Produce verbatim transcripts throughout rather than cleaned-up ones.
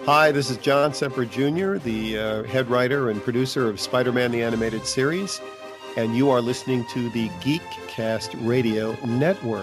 Hi, this is John Semper Junior, the uh, head writer and producer of Spider-Man the Animated Series, and you are listening to the Geekcast Radio Network.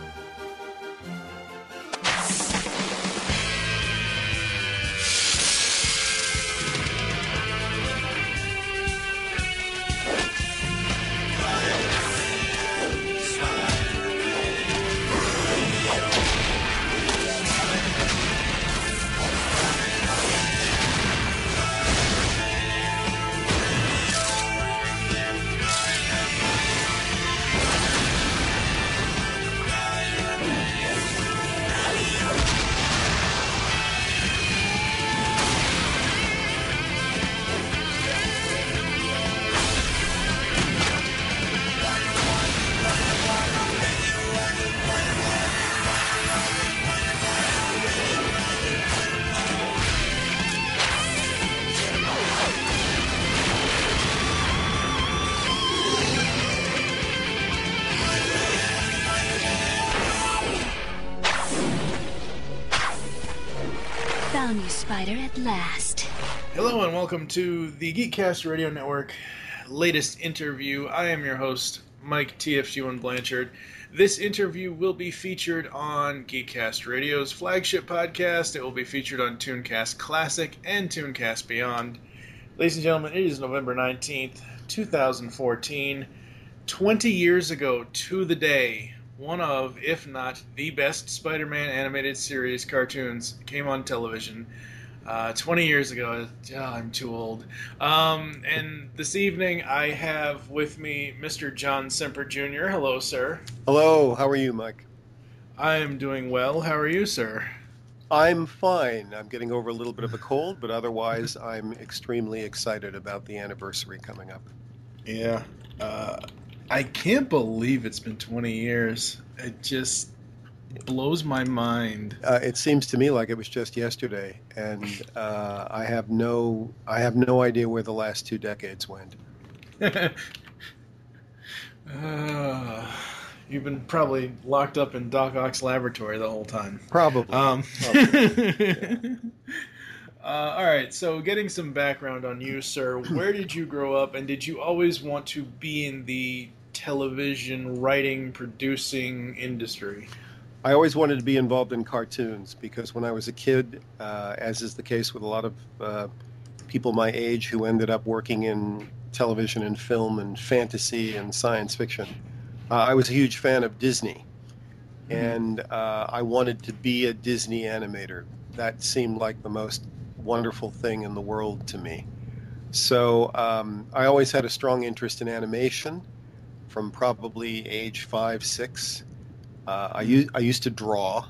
Found you, Spider, at last. Hello and welcome to the Geekcast Radio Network latest interview. I am your host, Mike T F G one Blanchard. This interview will be featured on Geekcast Radio's flagship podcast. It will be featured on Tooncast Classic and Tooncast Beyond. Ladies and gentlemen, it is November nineteenth, two thousand fourteen. twenty years ago to the day, one of, if not the best Spider-Man animated series cartoons came on television. Uh, twenty years ago. Oh, I'm too old. Um, and this evening I have with me Mister John Semper Junior Hello, sir. Hello, how are you, Mike? I am doing well. How are you, sir? I'm fine. I'm getting over a little bit of a cold, but otherwise I'm extremely excited about the anniversary coming up. Yeah. Uh, I can't believe it's been twenty years. It just blows my mind. Uh, it seems to me like it was just yesterday, and uh, I have no, I have no idea where the last two decades went. uh, you've been probably locked up in Doc Ock's laboratory the whole time. Probably. Um, Probably. Yeah. Uh, all right, so getting some background on you, sir. Where did you grow up, and did you always want to be in the television writing, producing industry? I always wanted to be involved in cartoons because when I was a kid, uh, as is the case with a lot of uh, people my age who ended up working in television and film and fantasy and science fiction, uh, I was a huge fan of Disney. Mm-hmm. And uh, I wanted to be a Disney animator. That seemed like the most wonderful thing in the world to me. So um, I always had a strong interest in animation from probably age five, six. Uh, I, u- I used to draw.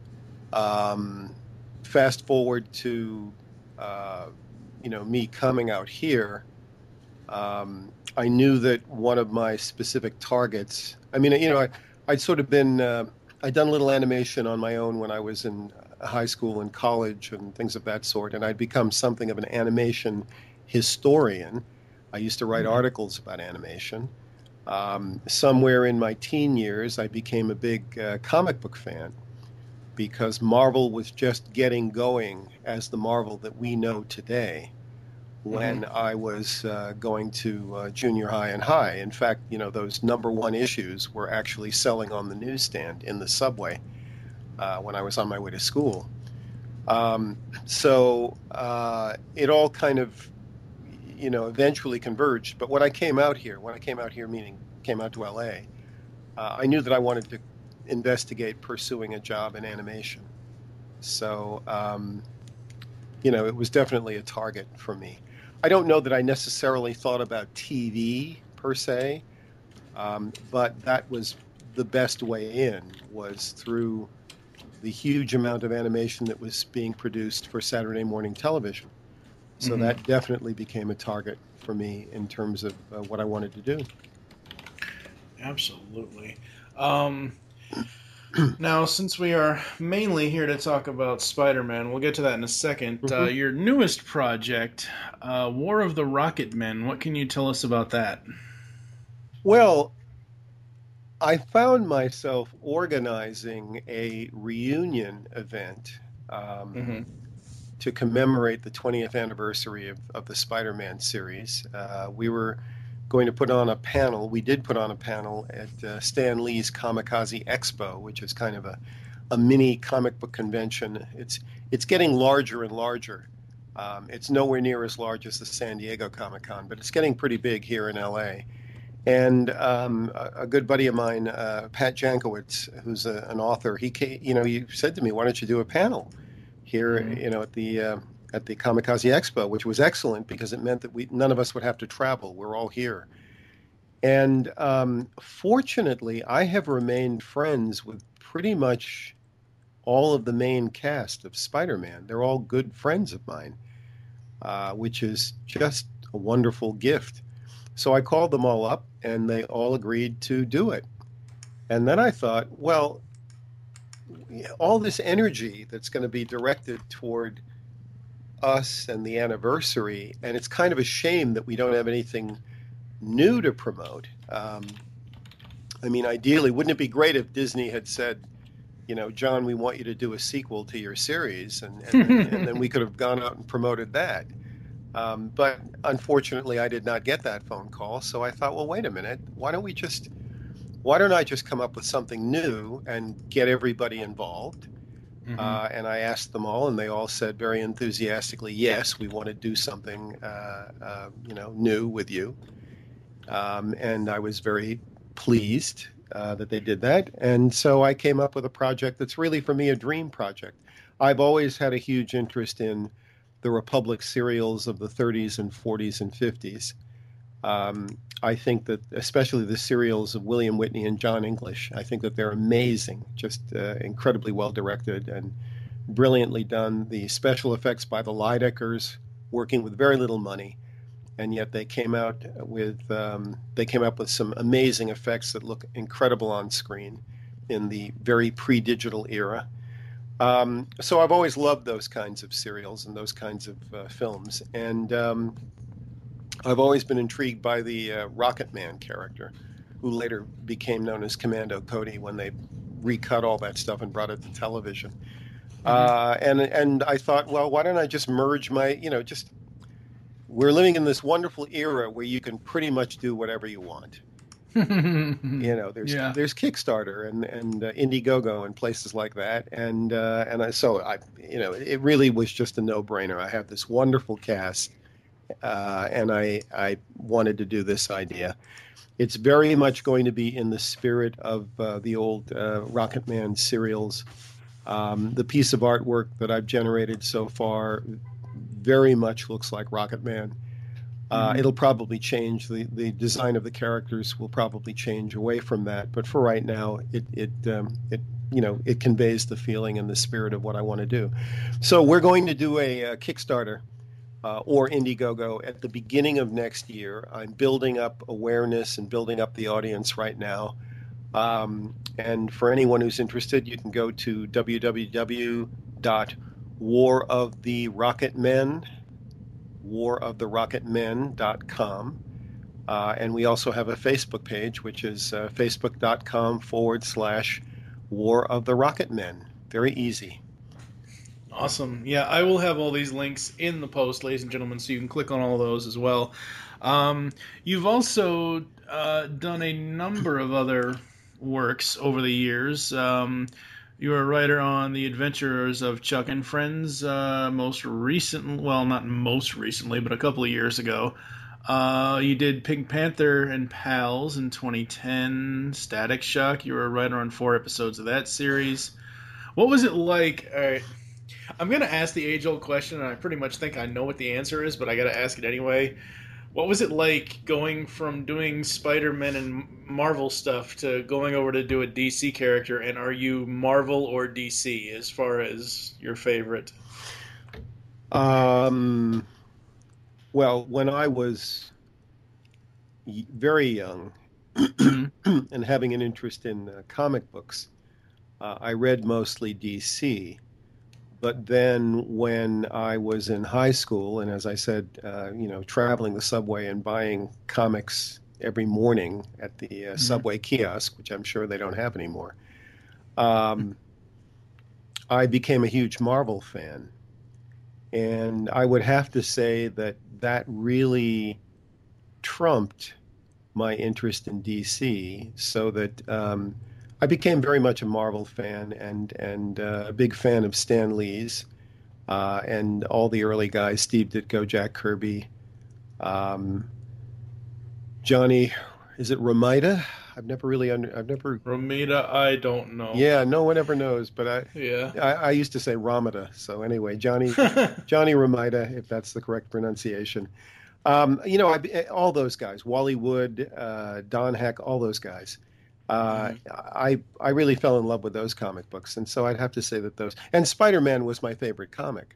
Um, fast forward to, uh, you know, me coming out here, um, I knew that one of my specific targets, I mean, you know, I, I'd sort of been, uh, I'd done a little animation on my own when I was in high school and college and things of that sort, and I'd become something of an animation historian. I used to write mm-hmm. articles about animation. Um, somewhere in my teen years, I became a big uh, comic book fan because Marvel was just getting going as the Marvel that we know today when mm-hmm. I was uh, going to uh, junior high and high. In fact, you know, those number one issues were actually selling on the newsstand in the subway uh, when I was on my way to school. Um, so uh, it all kind of you know, eventually converged. But when I came out here, when I came out here, meaning came out to L A, uh, I knew that I wanted to investigate pursuing a job in animation. So, um, you know, it was definitely a target for me. I don't know that I necessarily thought about T V per se, um, but that was the best way in, was through the huge amount of animation that was being produced for Saturday morning television. So mm-hmm. that definitely became a target for me in terms of uh, what I wanted to do. Absolutely. Um, now, since we are mainly here to talk about Spider-Man, we'll get to that in a second. Mm-hmm. Uh, your newest project, uh, War of the Rocket Men, what can you tell us about that? Well, I found myself organizing a reunion event um, mm-hmm. to commemorate the twentieth anniversary of, of the Spider-Man series. Uh, we were going to put on a panel. We did put on a panel at uh, Stan Lee's Kamikaze Expo, which is kind of a, a mini comic book convention. It's it's getting larger and larger. Um, it's nowhere near as large as the San Diego Comic-Con, but it's getting pretty big here in L A. And um, a, a good buddy of mine, uh, Pat Jankowitz, who's a, an author, he came, you know, he said to me, "Why don't you do a panel here, mm-hmm. you know, at the uh, at the Kamikaze Expo?" Which was excellent because it meant that we none of us would have to travel. We're all here. And um, fortunately, I have remained friends with pretty much all of the main cast of Spider-Man. They're all good friends of mine, uh, which is just a wonderful gift. So I called them all up, and they all agreed to do it. And then I thought, well, all this energy that's going to be directed toward us and the anniversary, and it's kind of a shame that we don't have anything new to promote. Um, I mean, ideally, wouldn't it be great if Disney had said, you know, "John, we want you to do a sequel to your series," and, and, and then we could have gone out and promoted that. Um, but unfortunately, I did not get that phone call. So I thought, well, wait a minute. Why don't we just, why don't I just come up with something new and get everybody involved? Mm-hmm. Uh, and I asked them all, and they all said very enthusiastically, yes, we want to do something, uh, uh, you know, new with you. Um, and I was very pleased uh, that they did that. And so I came up with a project that's really, for me, a dream project. I've always had a huge interest in the Republic serials of the thirties and forties and fifties. Um, I think that especially the serials of William Whitney and John English, I think that they're amazing, just uh, incredibly well directed and brilliantly done. The special effects by the Lydeckers, working with very little money, and yet they came out with um, they came up with some amazing effects that look incredible on screen in the very pre-digital era. Um, so I've always loved those kinds of serials and those kinds of uh, films. And um, I've always been intrigued by the uh, Rocket Man character, who later became known as Commando Cody when they recut all that stuff and brought it to television. Mm-hmm. Uh, and and I thought, well, why don't I just merge my, you know, just, we're living in this wonderful era where you can pretty much do whatever you want. You know, there's yeah. there's Kickstarter and and uh, Indiegogo and places like that, and uh, and I, so I, you know, it really was just a no-brainer. I have this wonderful cast, uh, and I I wanted to do this idea. It's very much going to be in the spirit of uh, the old uh, Rocket Man serials. Um, the piece of artwork that I've generated so far very much looks like Rocket Man. Uh, it'll probably change. The, the design of the characters will probably change away from that. But for right now, it it um, it you know it conveys the feeling and the spirit of what I want to do. So we're going to do a, a Kickstarter uh, or Indiegogo at the beginning of next year. I'm building up awareness and building up the audience right now. Um, and for anyone who's interested, you can go to w w w dot war of the rocket men war of the rocket men dot com. Uh, and we also have a Facebook page, which is uh, facebook.com forward slash War of the Rocket Men. Very easy. Awesome. Yeah, I will have all these links in the post, ladies and gentlemen, so you can click on all those as well. Um, you've also uh, done a number of other works over the years. Um, You were a writer on The Adventures of Chuck and Friends, uh, most recent, well, not most recently, but a couple of years ago. Uh, you did Pink Panther and Pals in twenty ten, Static Shock. You were a writer on four episodes of that series. What was it like? All right, I'm going to ask the age-old question, and I pretty much think I know what the answer is, but I got to ask it anyway. What was it like going from doing Spider-Man and Marvel stuff to going over to do a D C character? And are you Marvel or D C as far as your favorite? Um, well, when I was very young and having an interest in uh, comic books, uh, I read mostly D C. But then when I was in high school, and as I said, uh, you know, traveling the subway and buying comics every morning at the uh, mm-hmm. subway kiosk, which I'm sure they don't have anymore, um, I became a huge Marvel fan. And I would have to say that that really trumped my interest in D C, so that um, I became very much a Marvel fan and and uh, a big fan of Stan Lee's uh, and all the early guys, Steve Ditko, Jack Kirby, um, Johnny, is it Romita? I've never really under, I've never. Romita, I don't know. Yeah, no one ever knows, but I Yeah. I, I used to say Romita. So anyway, Johnny Johnny Romita, if that's the correct pronunciation. Um, you know, I, all those guys, Wally Wood, uh, Don Heck, all those guys. Uh, I I really fell in love with those comic books, and so I'd have to say that those. And Spider-Man was my favorite comic.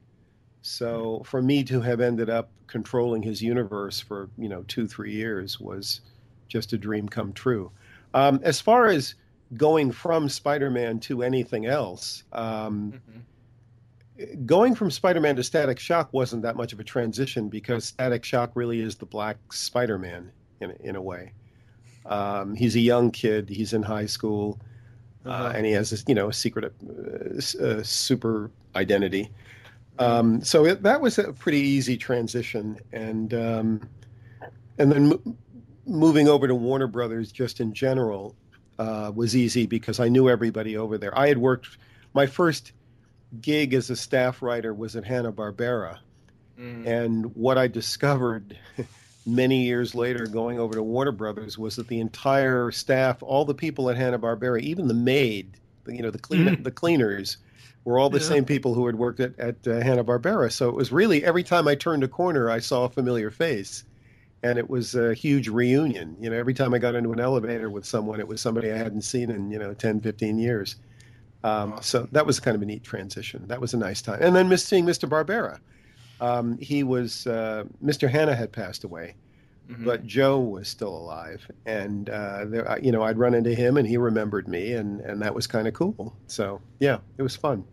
So for me to have ended up controlling his universe for, you know, two, three years was just a dream come true. Um, as far as going from Spider-Man to anything else, um, mm-hmm. going from Spider-Man to Static Shock wasn't that much of a transition, because Static Shock really is the Black Spider-Man in, in a way. Um, he's a young kid. He's in high school, uh-huh. uh, and he has this, you know, a secret uh, uh, super identity. Um, so it, that was a pretty easy transition, and um, and then mo- moving over to Warner Brothers just in general uh, was easy, because I knew everybody over there. I had worked. My first gig as a staff writer was at Hanna-Barbera, mm. and what I discovered many years later, going over to Warner Brothers, was that the entire staff, all the people at Hanna-Barbera, even the maid, you know, the clean mm. the cleaners, were all the yeah. same people who had worked at, at uh, Hanna-Barbera. So it was really, every time I turned a corner, I saw a familiar face. And it was a huge reunion. You know, every time I got into an elevator with someone, it was somebody I hadn't seen in, you know, ten, fifteen years. Um, awesome. So that was kind of a neat transition. That was a nice time. And then miss, seeing Mister Barbera. Um, he was, uh, Mister Hanna had passed away, mm-hmm. but Joe was still alive. And, uh, there, you know, I'd run into him and he remembered me, and, and that was kind of cool. So, yeah, it was fun.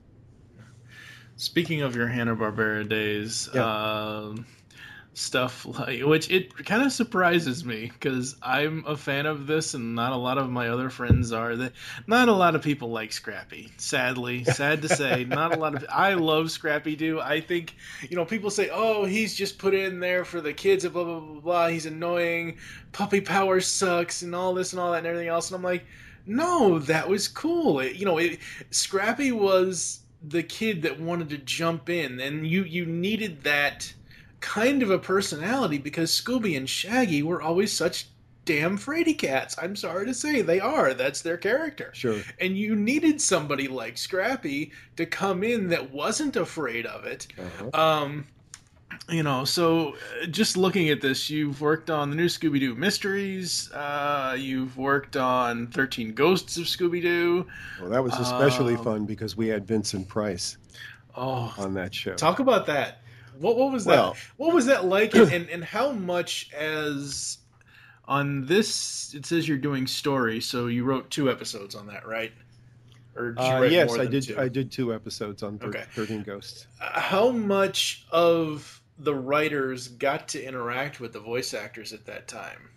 Speaking of your Hanna-Barbera days, yeah. uh, stuff like, which it kind of surprises me, because I'm a fan of this and not a lot of my other friends are. That not a lot of people like Scrappy, sadly, sad to say. Not a lot of I love Scrappy Doo. I think, you know, people say, oh, he's just put in there for the kids and blah blah blah blah, he's annoying, puppy power sucks and all this and all that and everything else. And I'm like, no, that was cool. It, you know, it, Scrappy was the kid that wanted to jump in, and you you needed that kind of a personality, because Scooby and Shaggy were always such damn fraidy cats. I'm sorry to say, they are. That's their character. Sure. And you needed somebody like Scrappy to come in that wasn't afraid of it. Uh-huh. Um, you know, so just looking at this, you've worked on the new Scooby-Doo Mysteries. Uh, you've worked on thirteen Ghosts of Scooby-Doo. Well, that was especially um, fun because we had Vincent Price oh, on that show. Talk about that. What what was well, that? What was that like, and, and, and how much, as on this, it says you're doing story, so you wrote two episodes on that, right? Or did you uh, write yes, more I than did. two? I did two episodes on thir- okay. thirteen Ghosts. Uh, how much of the writers got to interact with the voice actors at that time?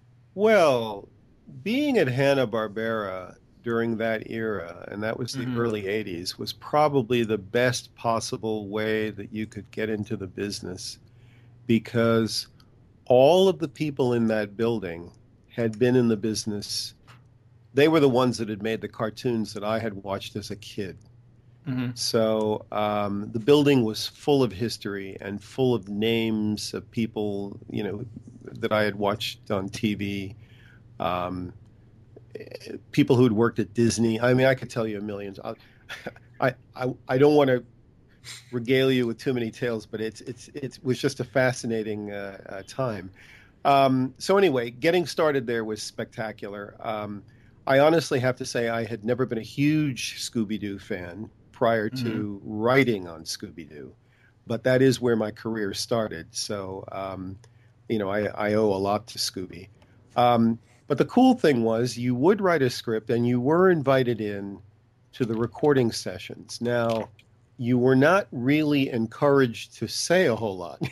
Well, being at Hanna-Barbera during that era, and that was the mm-hmm. early eighties, was probably the best possible way that you could get into the business, because all of the people in that building had been in the business. They were the ones that had made the cartoons that I had watched as a kid. Mm-hmm. So um, the building was full of history and full of names of people, you know, that I had watched on T V. Um, people who'd worked at Disney. I mean, I could tell you a million. I, I, I don't want to regale you with too many tales, but it's, it's, it was just a fascinating uh, uh, time. Um, so anyway, getting started there was spectacular. Um, I honestly have to say I had never been a huge Scooby-Doo fan prior to mm-hmm. writing on Scooby-Doo, but that is where my career started. So, um, you know, I, I owe a lot to Scooby. Um, But the cool thing was you would write a script and you were invited in to the recording sessions. Now, you were not really encouraged to say a whole lot.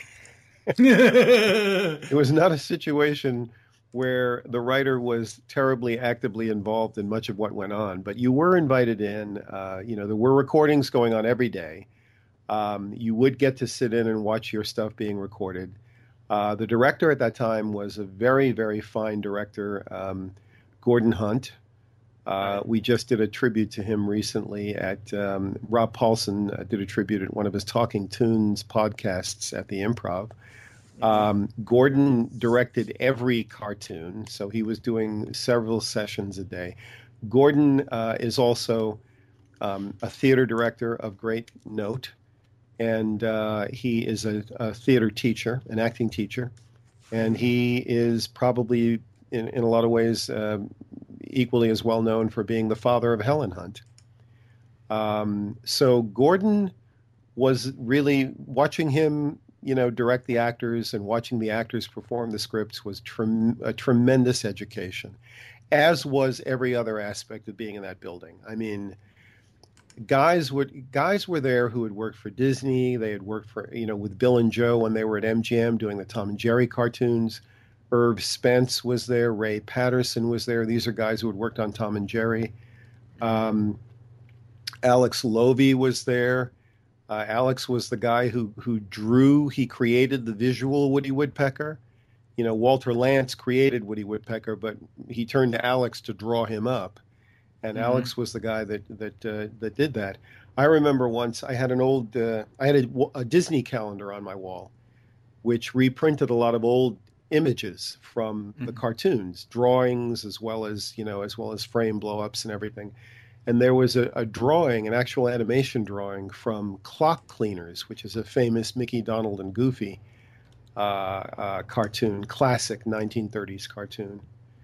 It was not a situation where the writer was terribly actively involved in much of what went on, but you were invited in. Uh, you know, there were recordings going on every day. Um, you would get to sit in and watch your stuff being recorded. Uh, the director at that time was a very, very fine director, um, Gordon Hunt. Uh, we just did a tribute to him recently at um, Rob Paulson uh, did a tribute at one of his Talking Tunes podcasts at the Improv. Um, Gordon directed every cartoon, so he was doing several sessions a day. Gordon uh, is also um, a theater director of great note, and uh, he is a, a theater teacher, an acting teacher, and he is probably, in, in a lot of ways, uh, equally as well known for being the father of Helen Hunt. Um, so Gordon was really watching him, you know, direct the actors and watching the actors perform the scripts was trem- a tremendous education, as was every other aspect of being in that building. I mean, guys would guys were there who had worked for Disney. They had worked for, you know, with Bill and Joe when they were at M G M doing the Tom and Jerry cartoons. Irv Spence was there. Ray Patterson was there. These are guys who had worked on Tom and Jerry. Um, Alex Lovey was there. Uh, Alex was the guy who who drew. He created the visual Woody Woodpecker. You know, Walter Lantz created Woody Woodpecker, but he turned to Alex to draw him up, and mm-hmm. Alex was the guy that that uh, that did that. I remember once I had an old uh, I had a, a Disney calendar on my wall, which reprinted a lot of old images from mm-hmm. the cartoons, drawings, as well as, you know, as well as frame blow-ups and everything. And there was a, a drawing, an actual animation drawing from Clock Cleaners, which is a famous Mickey, Donald, and Goofy uh, uh, cartoon, classic nineteen thirties cartoon.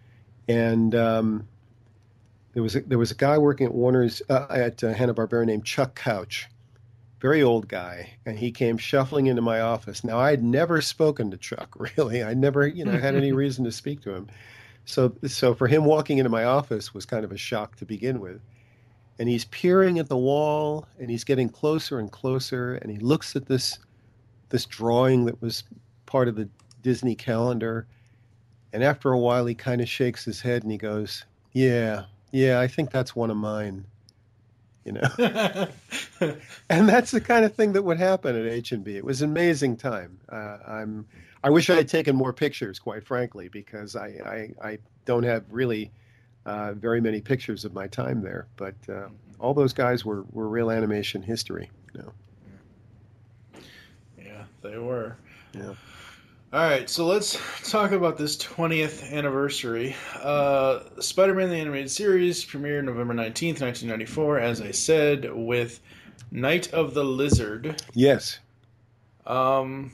And um, there was a, there was a guy working at Warner's uh, at uh, Hanna-Barbera named Chuck Couch, very old guy, and he came shuffling into my office. Now, I had never spoken to Chuck, really. I never, you know, had any reason to speak to him. So, so for him walking into my office was kind of a shock to begin with. And he's peering at the wall, and he's getting closer and closer, and he looks at this this drawing that was part of the Disney calendar. And after a while, he kind of shakes his head, and he goes, yeah, yeah, I think that's one of mine. You know, and that's the kind of thing that would happen at H and B. It was an amazing time. Uh, I'm, I wish I had taken more pictures, quite frankly, because I, I, I don't have really uh, very many pictures of my time there. But uh, all those guys were, were real animation history. You know? Yeah, they were. Yeah. All right, so let's talk about this twentieth anniversary. Uh, Spider-Man the Animated Series premiered November nineteenth, nineteen ninety-four, as I said, with Night of the Lizard. Yes. Um,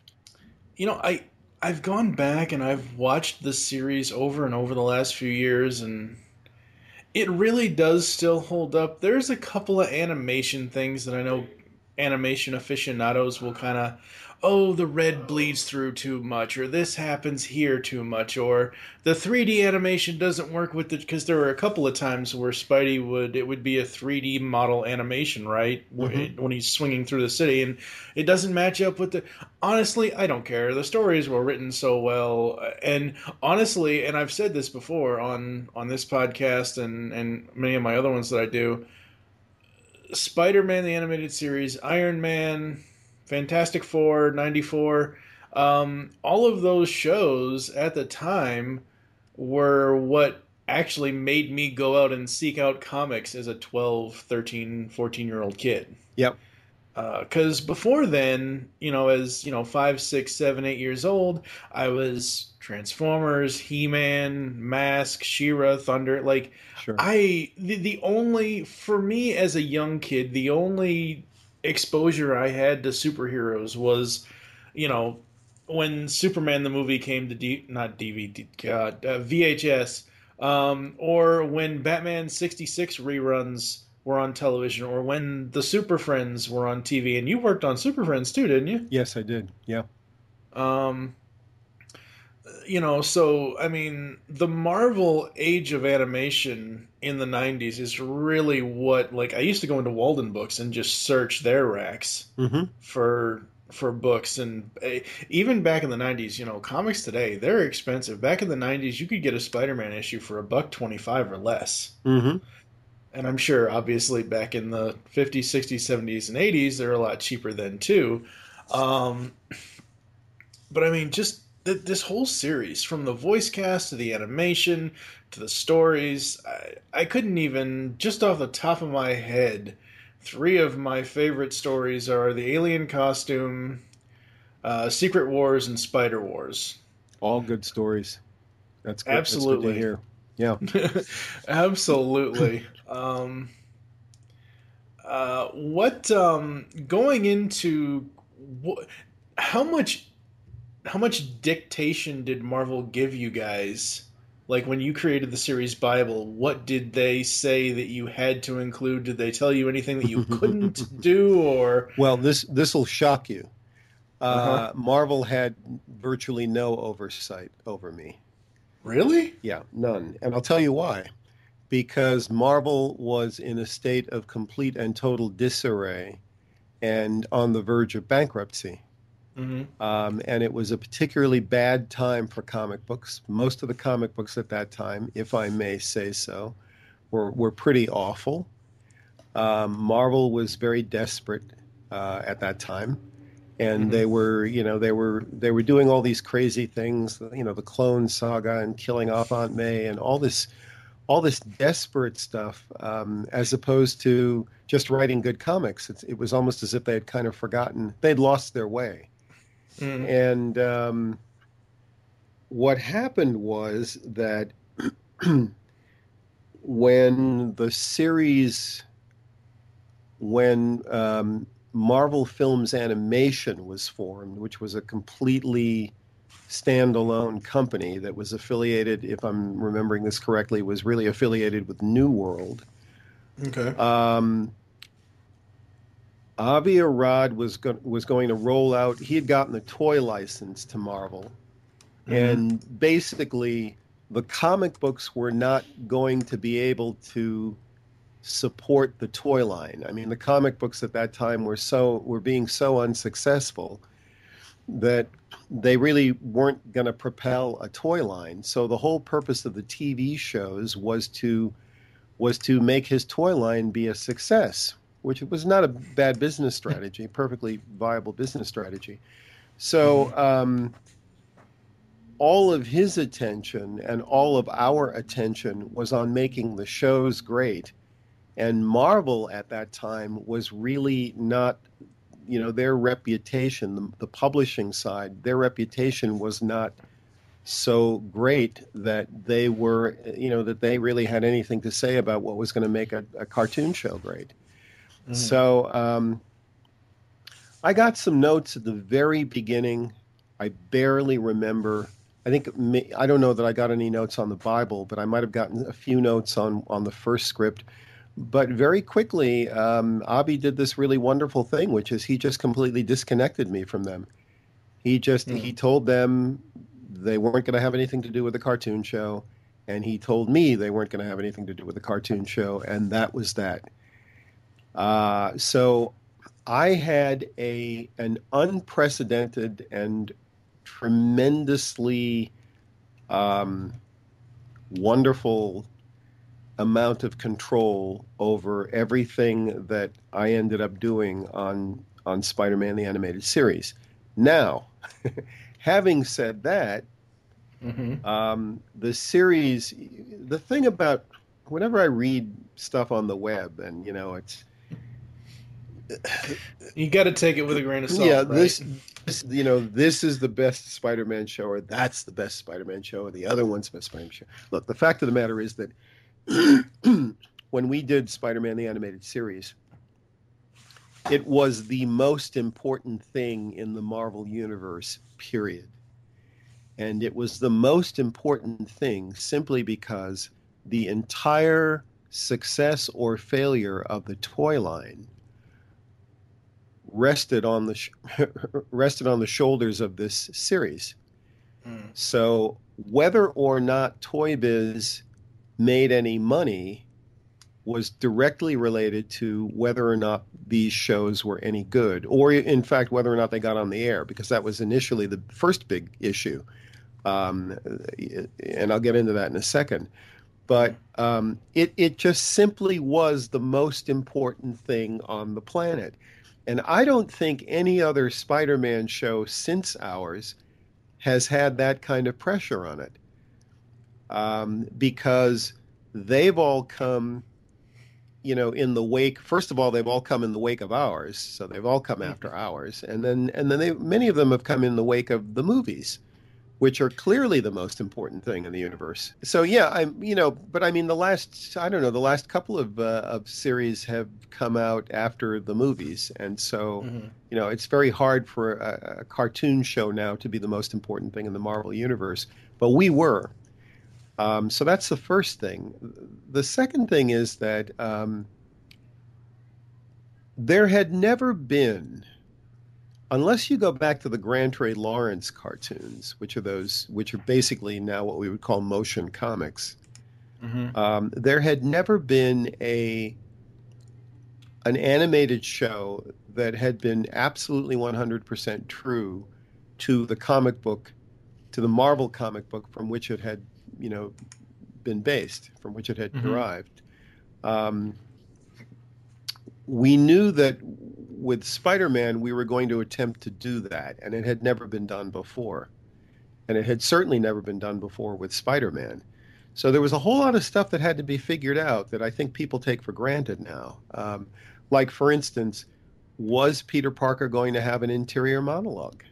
you know, I, I've gone back and I've watched the series over and over the last few years, and it really does still hold up. There's a couple of animation things that I know animation aficionados will kind of, oh, the red bleeds through too much, or this happens here too much, or the three D animation doesn't work with it, because there were a couple of times where Spidey would, it would be a three D model animation, right, mm-hmm. when he's swinging through the city, and it doesn't match up with the, honestly, I don't care. The stories were written so well, and honestly, and I've said this before on, on this podcast and, and many of my other ones that I do, Spider-Man the Animated Series, Iron Man, Fantastic Four, ninety-four, um, all of those shows at the time were what actually made me go out and seek out comics as a twelve, thirteen, fourteen-year-old kid. Yep. Because uh, before then, you know, as, you know, five, six, seven, eight years old, I was Transformers, He-Man, Mask, She-Ra, Thunder, like, sure. I, the, the only, for me as a young kid, the only exposure I had to superheroes was, you know, when Superman the movie came to D, not D V D, God, uh, V H S, um, or when Batman sixty-six reruns were on television, or when the Super Friends were on T V. And you worked on Super Friends too, didn't you? Yes, I did. Yeah. Um, you know, so, I mean, the Marvel age of animation in the nineties is really what, like, I used to go into Walden Books and just search their racks mm-hmm. for for books. And uh, even back in the nineties, you know, comics today, they're expensive. Back in the nineties, you could get a Spider-Man issue for a buck twenty-five or less. Mm-hmm. And I'm sure, obviously, back in the fifties, sixties, seventies, and eighties, they're a lot cheaper then, too. Um, but I mean, just th- this whole series, from the voice cast to the animation to the stories, I, I couldn't even, just off the top of my head, three of my favorite stories are The Alien Costume, uh, Secret Wars, and Spider Wars. All good stories. That's good. Absolutely. That's good to hear. Yeah. Absolutely. Um, uh, what um, going into wh- how much how much dictation did Marvel give you guys? Like when you created the series Bible, what did they say that you had to include? Did they tell you anything that you couldn't do, or Well, this this will shock you. uh-huh. Uh, Marvel had virtually no oversight over me. Really? Yeah, none. And I'll tell you why. Because Marvel was in a state of complete and total disarray and on the verge of bankruptcy. Mm-hmm. Um, and it was a particularly bad time for comic books. Most of the comic books at that time, if I may say so, were, were pretty awful. Um, Marvel was very desperate uh, at that time. And Mm-hmm. they were, you know, they were they were doing all these crazy things, you know, the Clone Saga and killing off Aunt May and all this, all this desperate stuff, um, as opposed to just writing good comics. It's, it was almost as if they had kind of forgotten, they'd lost their way. Mm-hmm. And um, what happened was that when the series, when um, Marvel Films Animation was formed, which was a completely standalone company that was affiliated, if I'm remembering this correctly, was really affiliated with New World. Okay. Um, Avi Arad was go- was going to roll out. He had gotten the toy license to Marvel, Mm-hmm. and basically the comic books were not going to be able to support the toy line. I mean, the comic books at that time were so were being so unsuccessful that they really weren't going to propel a toy line. So the whole purpose of the T V shows was to was to make his toy line be a success, which was not a bad business strategy, perfectly viable business strategy. So um, all of his attention and all of our attention was on making the shows great. And Marvel at that time was really not, you know, their reputation, the, the publishing side, their reputation was not so great that they were, you know, that they really had anything to say about what was going to make a, a cartoon show great. Mm-hmm. So um, I got some notes at the very beginning. I barely remember. I think, I don't know that I got any notes on the Bible, but I might have gotten a few notes on, on the first script. But very quickly, um, Avi did this really wonderful thing, which is he just completely disconnected me from them. He just, mm. he told them they weren't going to have anything to do with the cartoon show, and he told me they weren't going to have anything to do with the cartoon show, and that was that. Uh, so I had a an unprecedented and tremendously um, wonderful amount of control over everything that I ended up doing on on Spider-Man the Animated Series. Now, having said that, mm-hmm. um, the series, the thing about whenever I read stuff on the web, and you know, it's you got to take it with a grain of salt. Yeah, right? this, this, you know, this is the best Spider-Man show, or that's the best Spider-Man show, or the other one's the best Spider-Man show. Look, the fact of the matter is that when we did Spider-Man the Animated Series, it was the most important thing in the Marvel Universe, period. And it was the most important thing simply because the entire success or failure of the toy line rested on the sh- rested on the shoulders of this series. Mm. So whether or not Toy Biz made any money was directly related to whether or not these shows were any good, or in fact whether or not they got on the air, because that was initially the first big issue. Um, and I'll get into that in a second. but um, it it just simply was the most important thing on the planet. And I don't think any other Spider-Man show since ours has had that kind of pressure on it, um, because they've all come, you know, in the wake. First of all, they've all come in the wake of ours, so they've all come after ours, and then and then they many of them have come in the wake of the movies, which are clearly the most important thing in the universe. So yeah, I'm, you know, but I mean, the last, I don't know, the last couple of uh, of series have come out after the movies, and so mm-hmm. you know, it's very hard for a, a cartoon show now to be the most important thing in the Marvel universe. But we were. Um, so that's the first thing. The second thing is that um, there had never been, unless you go back to the Grant Ray Lawrence cartoons, which are those, which are basically now what we would call motion comics, mm-hmm. um, there had never been a an animated show that had been absolutely one hundred percent true to the comic book, to the Marvel comic book from which it had, you know, been based, from which it had mm-hmm. derived. Um, we knew that with Spider-Man, we were going to attempt to do that, and it had never been done before. And it had certainly never been done before with Spider-Man. So there was a whole lot of stuff that had to be figured out that I think people take for granted now. Um, like, for instance, was Peter Parker going to have an interior monologue?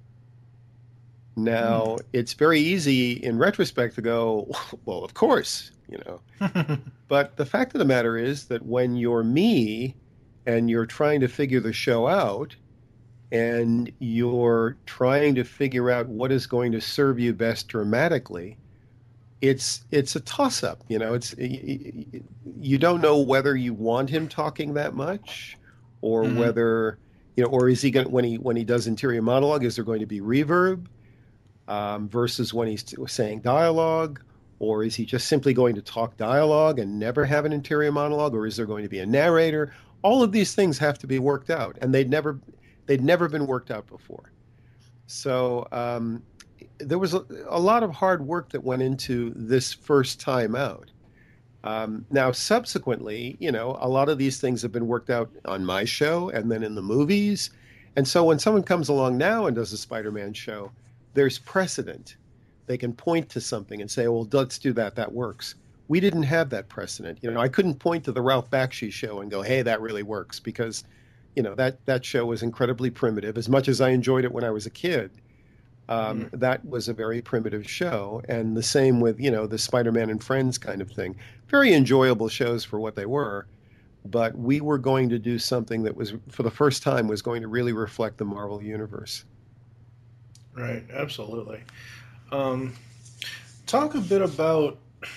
Now, mm. it's very easy in retrospect to go, well, of course, you know. But the fact of the matter is that when you're me, and you're trying to figure the show out, and you're trying to figure out what is going to serve you best dramatically, it's it's a toss-up. You know, it's you don't know whether you want him talking that much, or mm-hmm. whether, you know, or is he going when he when he does interior monologue, is there going to be reverb um, versus when he's saying dialogue? Or is he just simply going to talk dialogue and never have an interior monologue? Or is there going to be a narrator? All of these things have to be worked out, and they'd never, they'd never been worked out before. So um, there was a, a lot of hard work that went into this first time out. Um, now, subsequently, you know, a lot of these things have been worked out on my show and then in the movies. And so when someone comes along now and does a Spider-Man show, there's precedent. They can point to something and say, well, let's do that. That works. We didn't have that precedent. You know, I couldn't point to the Ralph Bakshi show and go, hey, that really works, because, you know, that, that show was incredibly primitive. As much as I enjoyed it when I was a kid, um, mm. that was a very primitive show. And the same with, you know, the Spider-Man and Friends kind of thing. Very enjoyable shows for what they were. But we were going to do something that was, for the first time, was going to really reflect the Marvel Universe. Right, absolutely. Um, talk a bit about,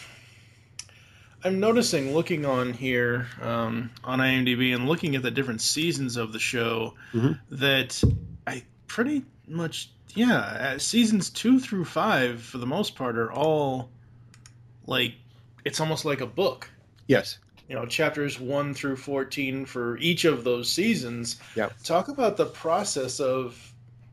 I'm noticing looking on here um, on IMDb and looking at the different seasons of the show, mm-hmm. that I pretty much, yeah, uh, seasons two through five, for the most part, are all, like, it's almost like a book. Yes. You know, chapters one through fourteen for each of those seasons. Yeah. Talk about the process of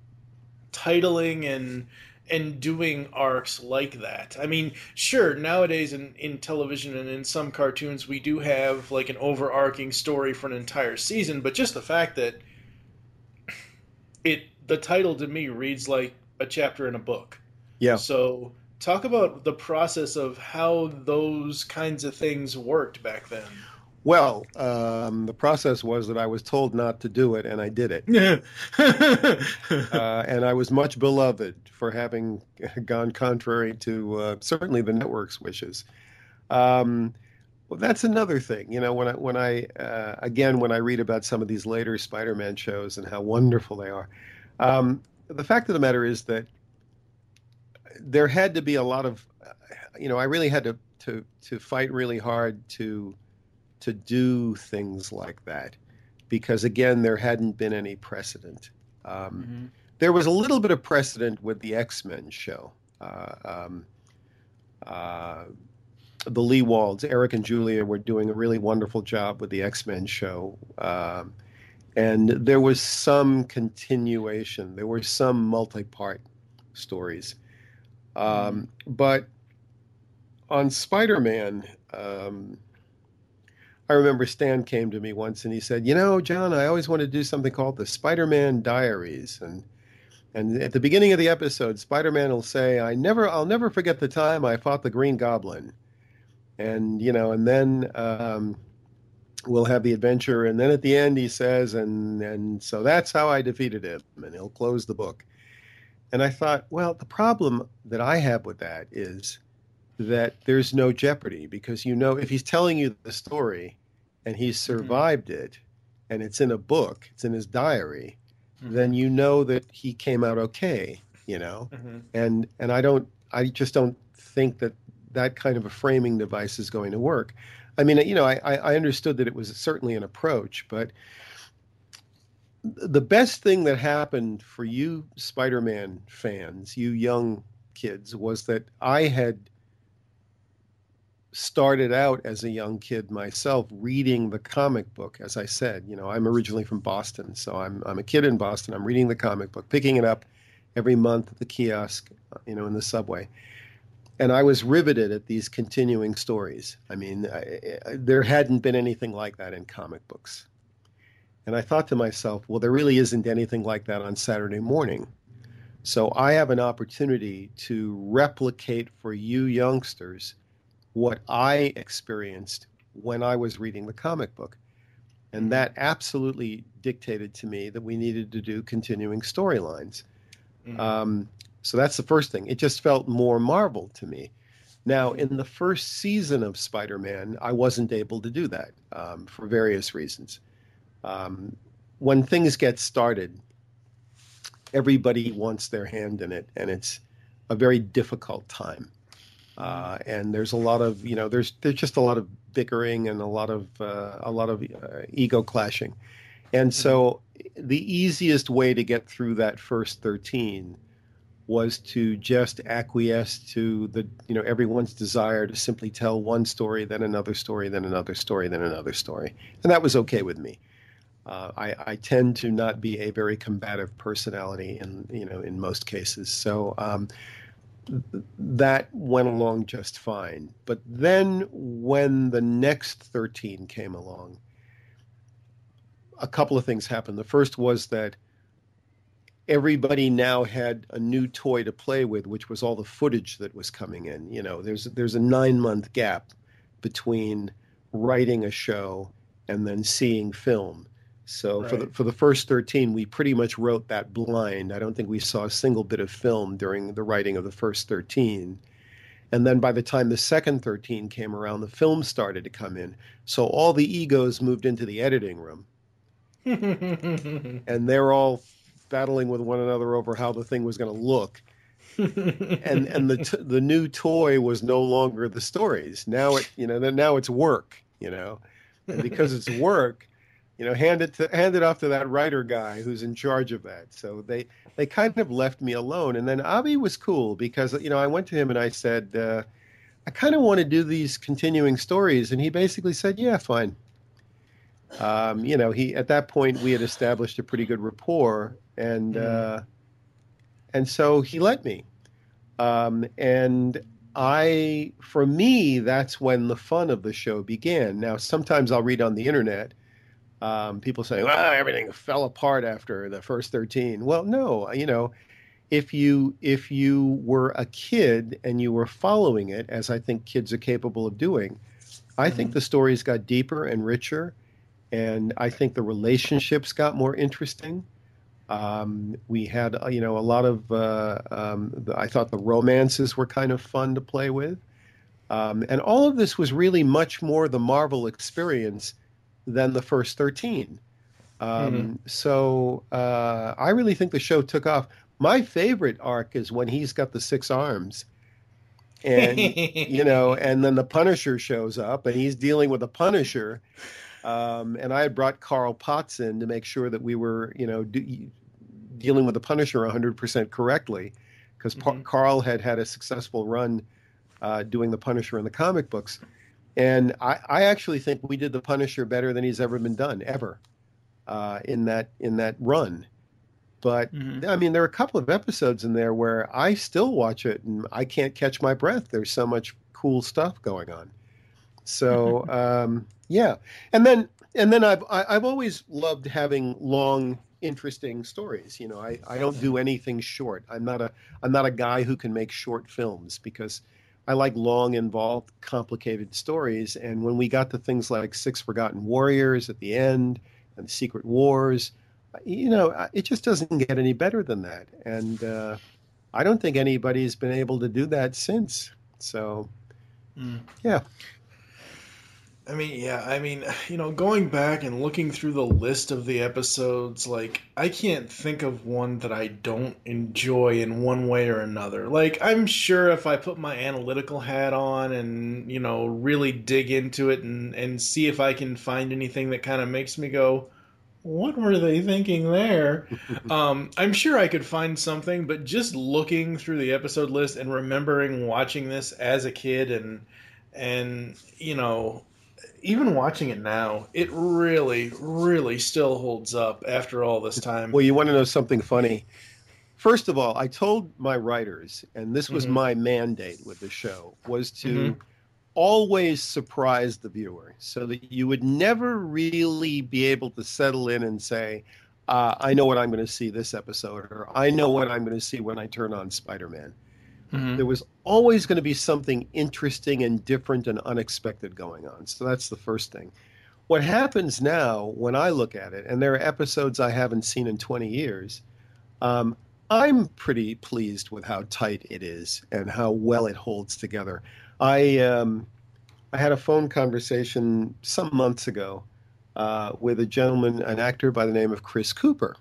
titling and and doing arcs like that. I mean, sure, nowadays in, in television and in some cartoons, we do have like an overarching story for an entire season, but just the fact that it the title to me reads like a chapter in a book. Yeah. So talk about the process of how those kinds of things worked back then. Well, um, the process was that I was told not to do it, and I did it. uh, and I was much beloved for having gone contrary to uh, certainly the network's wishes. Um, well, that's another thing. You know, when I, when I uh, again, when I read about some of these later Spider-Man shows and how wonderful they are, um, the fact of the matter is that there had to be a lot of, you know, I really had to to to fight really hard to. to do things like that, because again, there hadn't been any precedent. Um, mm-hmm. There was a little bit of precedent with the X-Men show. Uh, um, uh, the Lee Walds, Eric and Julia were doing a really wonderful job with the X-Men show. Um, and there was some continuation. There were some multi-part stories. Um, mm-hmm. But on Spider-Man, um, I remember Stan came to me once and he said, "You know, John, I always wanted to do something called the Spider-Man Diaries." And and at the beginning of the episode, Spider-Man will say, "I never, I'll never forget the time I fought the Green Goblin." And you know, and then um, we'll have the adventure, and then at the end he says, "And and so that's how I defeated him," and he'll close the book. And I thought, well, the problem that I have with that is that there's no jeopardy, because you know if he's telling you the story and he's survived mm-hmm. it and it's in a book, it's in his diary, mm-hmm. then you know that he came out okay, you know. Mm-hmm. And and I don't I just don't think that that kind of a framing device is going to work. I mean, you know, I, I understood that it was certainly an approach, but the best thing that happened for you Spider-Man fans, you young kids, was that I had started out as a young kid myself reading the comic book. As I said, you know, I'm originally from Boston, so I'm I'm a kid in Boston. I'm reading the comic book, picking it up every month at the kiosk, you know, in the subway. And I was riveted at these continuing stories. I mean, I, I, there hadn't been anything like that in comic books. And I thought to myself, well, there really isn't anything like that on Saturday morning. So I have an opportunity to replicate for you youngsters what I experienced when I was reading the comic book. And that absolutely dictated to me that we needed to do continuing storylines. Mm-hmm. Um, so that's the first thing. It just felt more Marvel to me. Now, in the first season of Spider-Man, I wasn't able to do that um, for various reasons. Um, when things get started, everybody wants their hand in it, and it's a very difficult time. Uh, and there's a lot of, you know, there's there's just a lot of bickering and a lot of uh, a lot of uh, ego clashing, and so the easiest way to get through that first thirteen was to just acquiesce to the, you know, everyone's desire to simply tell one story, then another story, then another story, then another story, and that was okay with me. Uh, I, I tend to not be a very combative personality in, you know, in most cases, so. Um, That went along just fine. But then when the next thirteen came along, a couple of things happened. The first was that everybody now had a new toy to play with, which was all the footage that was coming in. You know, there's there's a nine-month gap between writing a show and then seeing film. So right. for the for the first thirteen, we pretty much wrote that blind. I don't think we saw a single bit of film during the writing of the first thirteen. And then by the time the second thirteen came around, the film started to come in. So all the egos moved into the editing room. And they're all battling with one another over how the thing was going to look. and and the t- the new toy was no longer the stories. Now it, you know, now it's work, you know. And because it's work, you know, hand it to, hand it off to that writer guy who's in charge of that. So they, they kind of left me alone. And then Avi was cool because, you know, I went to him and I said, uh, I kind of want to do these continuing stories. And he basically said, yeah, fine. Um, you know, he, at that point we had established a pretty good rapport, and, mm. uh, and so he let me. Um, and I, for me, that's when the fun of the show began. Now, sometimes I'll read on the internet, Um, people say, well, everything fell apart after the first thirteen. Well, no, you know, if you if you were a kid and you were following it, as I think kids are capable of doing, I mm-hmm. think the stories got deeper and richer, and I think the relationships got more interesting. Um, we had, you know, a lot of, uh, um, the, I thought the romances were kind of fun to play with. Um, and all of this was really much more the Marvel experience than the first thirteen. Um, mm-hmm. So uh, I really think the show took off. My favorite arc is when he's got the six arms. And, you know, and then the Punisher shows up and he's dealing with the Punisher. Um, and I had brought Carl Potts in to make sure that we were, you know, do, dealing with the Punisher one hundred percent correctly. Because mm-hmm. Carl had had a successful run uh, doing the Punisher in the comic books. And I, I actually think we did the Punisher better than he's ever been done, ever, uh, in that in that run. But, mm-hmm. I mean, there are a couple of episodes in there where I still watch it and I can't catch my breath. There's so much cool stuff going on. So um, yeah, and then and then I've I, I've always loved having long, interesting stories. You know, I, I don't do anything short. I'm not a I'm not a guy who can make short films because I like long, involved, complicated stories. And when we got to things like Six Forgotten Warriors at the end and Secret Wars, you know, it just doesn't get any better than that. And uh, I don't think anybody's been able to do that since. So, mm. yeah. I mean, yeah, I mean, you know, going back and looking through the list of the episodes, like, I can't think of one that I don't enjoy in one way or another. Like, I'm sure if I put my analytical hat on and, you know, really dig into it and, and see if I can find anything that kind of makes me go, what were they thinking there? um, I'm sure I could find something, but just looking through the episode list and remembering watching this as a kid and, and, you know, even watching it now, it really, really still holds up after all this time. Well, you want to know something funny? First of all, I told my writers, and this was mm-hmm. my mandate with the show, was to mm-hmm. always surprise the viewer so that you would never really be able to settle in and say, uh, I know what I'm going to see this episode, or I know what I'm going to see when I turn on Spider-Man. Mm-hmm. There was always going to be something interesting and different and unexpected going on. So that's the first thing. What happens now when I look at it, and there are episodes I haven't seen in twenty years, um, I'm pretty pleased with how tight it is and how well it holds together. I um, I had a phone conversation some months ago uh, with a gentleman, an actor by the name of Chris Cooper.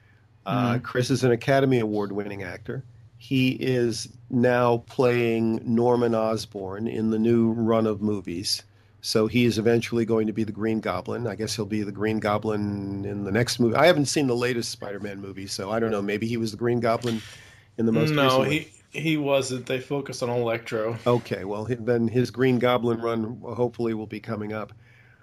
Uh, mm-hmm. Chris is an Academy Award-winning actor. He is now playing Norman Osborn in the new run of movies. So he is eventually going to be the Green Goblin. I guess he'll be the Green Goblin in the next movie. I haven't seen the latest Spider-Man movie, so I don't know. Maybe he was the Green Goblin in the most no, recent one. No, he, he wasn't. They focused on Electro. Okay, well, then his Green Goblin run hopefully will be coming up.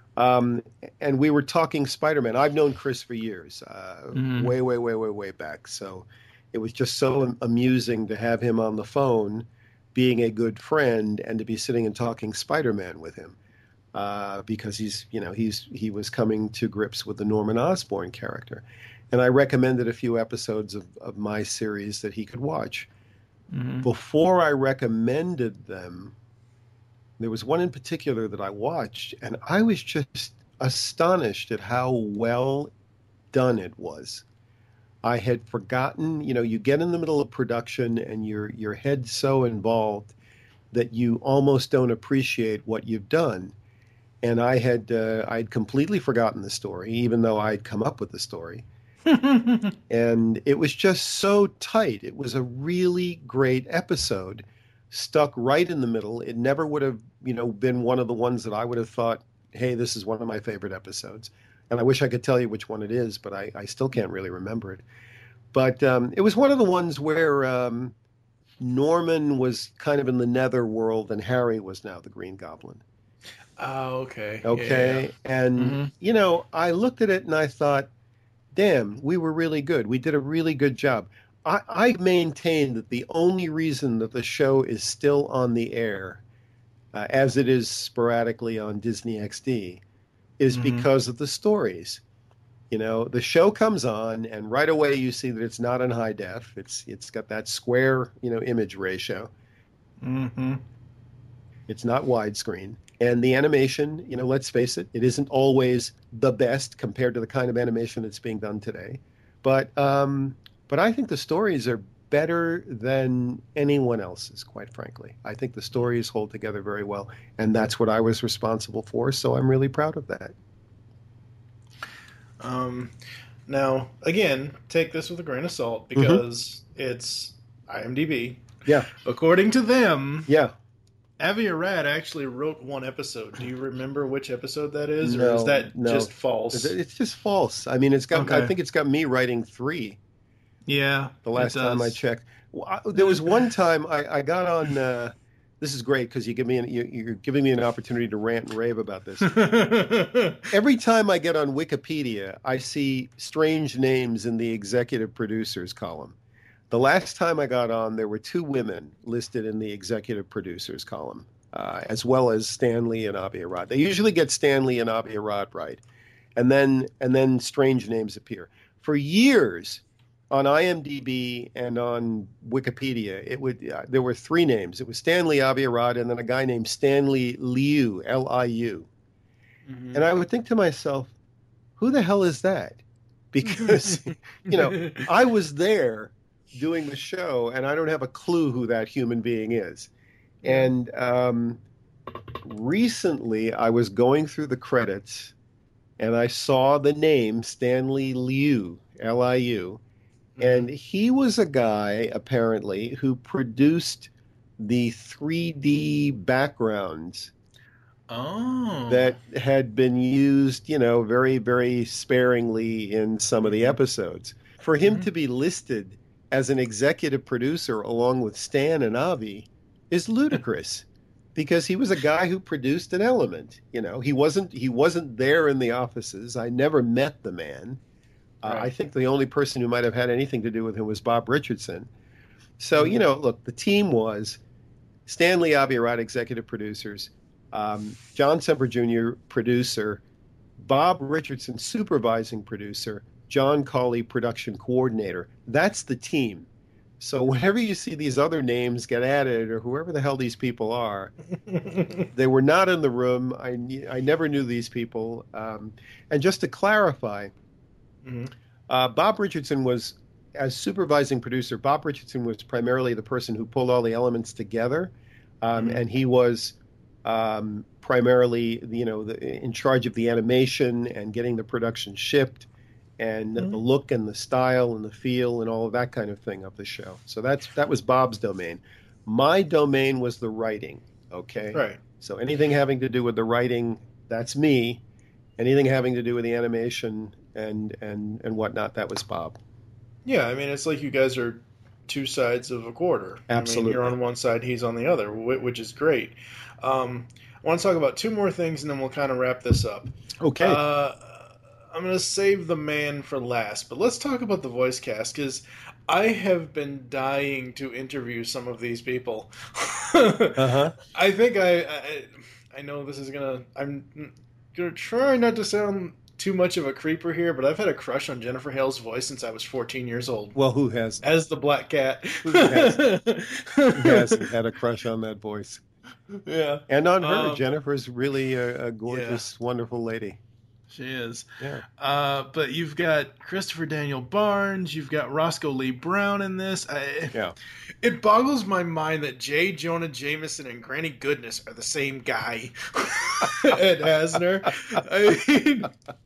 Um, and we were talking Spider-Man. I've known Chris for years, uh, mm. way, way, way, way, way back. So it was just so amusing to have him on the phone, being a good friend, and to be sitting and talking Spider-Man with him, uh, because he's, you know, he's he was coming to grips with the Norman Osborn character, and I recommended a few episodes of, of my series that he could watch. Mm-hmm. Before I recommended them, there was one in particular that I watched, and I was just astonished at how well done it was. I had forgotten, you know, you get in the middle of production and your your head's so involved that you almost don't appreciate what you've done. And I had uh, I'd completely forgotten the story, even though I'd come up with the story. And it was just so tight. It was a really great episode, stuck right in the middle. It never would have, you know, been one of the ones that I would have thought, hey, this is one of my favorite episodes. And I wish I could tell you which one it is, but I, I still can't really remember it. But um, it was one of the ones where um, Norman was kind of in the nether world and Harry was now the Green Goblin. Oh, okay. Okay. Yeah. And, mm-hmm. you know, I looked at it and I thought, damn, we were really good. We did a really good job. I, I maintain that the only reason that the show is still on the air, uh, as it is sporadically on Disney X D, is mm-hmm. because of the stories. You know, the show comes on, and right away you see that it's not in high def. It's it's got that square, you know, image ratio. Mm-hmm. It's not widescreen, and the animation, you know, let's face it, it isn't always the best compared to the kind of animation that's being done today. But um, but I think the stories are better than anyone else's, quite frankly. I think the stories hold together very well, and that's what I was responsible for, so I'm really proud of that. Um, now, again, take this with a grain of salt, because mm-hmm. it's IMDb. Yeah. According to them, yeah, Avi Arad actually wrote one episode. Do you remember which episode that is, no, or is that no. just false? It's just false. I mean, it's got. Okay. I think it's got me writing three. Yeah, the last time I checked. Well, I, there was one time I, I got on. Uh, this is great because you give me an, you, you're giving me an opportunity to rant and rave about this. Every time I get on Wikipedia, I see strange names in the executive producers column. The last time I got on, there were two women listed in the executive producers column. uh, as well as Stanley and Avi Arad. They usually get Stanley and Avi Arad right, and then and then strange names appear. For years, on IMDb and on Wikipedia, it would uh, there were three names. It was Stanley Avi Arad, and then a guy named Stanley Liu, L I U. Mm-hmm. And I would think to myself, who the hell is that? Because, you know, I was there doing the show, and I don't have a clue who that human being is. And um, recently, I was going through the credits, and I saw the name Stanley Liu, L I U, and he was a guy, apparently, who produced the three D backgrounds oh. that had been used, you know, very, very sparingly in some of the episodes. For him mm-hmm. to be listed as an executive producer along with Stan and Avi is ludicrous because he was a guy who produced an element. You know, he wasn't he wasn't there in the offices. I never met the man. Uh, right. I think the only person who might have had anything to do with him was Bob Richardson. So, mm-hmm. you know, look, the team was Stanley Avi Arad, executive producers, um, John Semper Junior, producer, Bob Richardson, supervising producer, John Cawley, production coordinator. That's the team. So whenever you see these other names get added or whoever the hell these people are, they were not in the room. I, I never knew these people. Um, and just to clarify, Mm-hmm. Uh, Bob Richardson was, as supervising producer, Bob Richardson was primarily the person who pulled all the elements together, um, mm-hmm. and he was um, primarily, you know, the, in charge of the animation and getting the production shipped, and mm-hmm. the look and the style and the feel and all of that kind of thing of the show. So that's that was Bob's domain. My domain was the writing. Okay, right. So anything having to do with the writing, that's me. Anything having to do with the animation and and and whatnot, that was Bob. Yeah, I mean, it's like you guys are two sides of a quarter. Absolutely. I mean, you're on one side, he's on the other, which is great. Um, I want to talk about two more things, and then we'll kind of wrap this up. Okay. Uh, I'm going to save the man for last, but let's talk about the voice cast, because I have been dying to interview some of these people. uh-huh. I think I, I, I know this is going to... I'm going to try not to sound too much of a creeper here, but I've had a crush on Jennifer Hale's voice since I was fourteen years old. Well, who has? As the Black Cat. Who hasn't, who hasn't had a crush on that voice? Yeah. And on her. Um, Jennifer's really a, a gorgeous, yeah. wonderful lady. She is. Yeah. Uh, but you've got Christopher Daniel Barnes. You've got Roscoe Lee Brown in this. I, yeah. It boggles my mind that J. Jonah Jameson and Granny Goodness are the same guy. Ed Asner. I mean...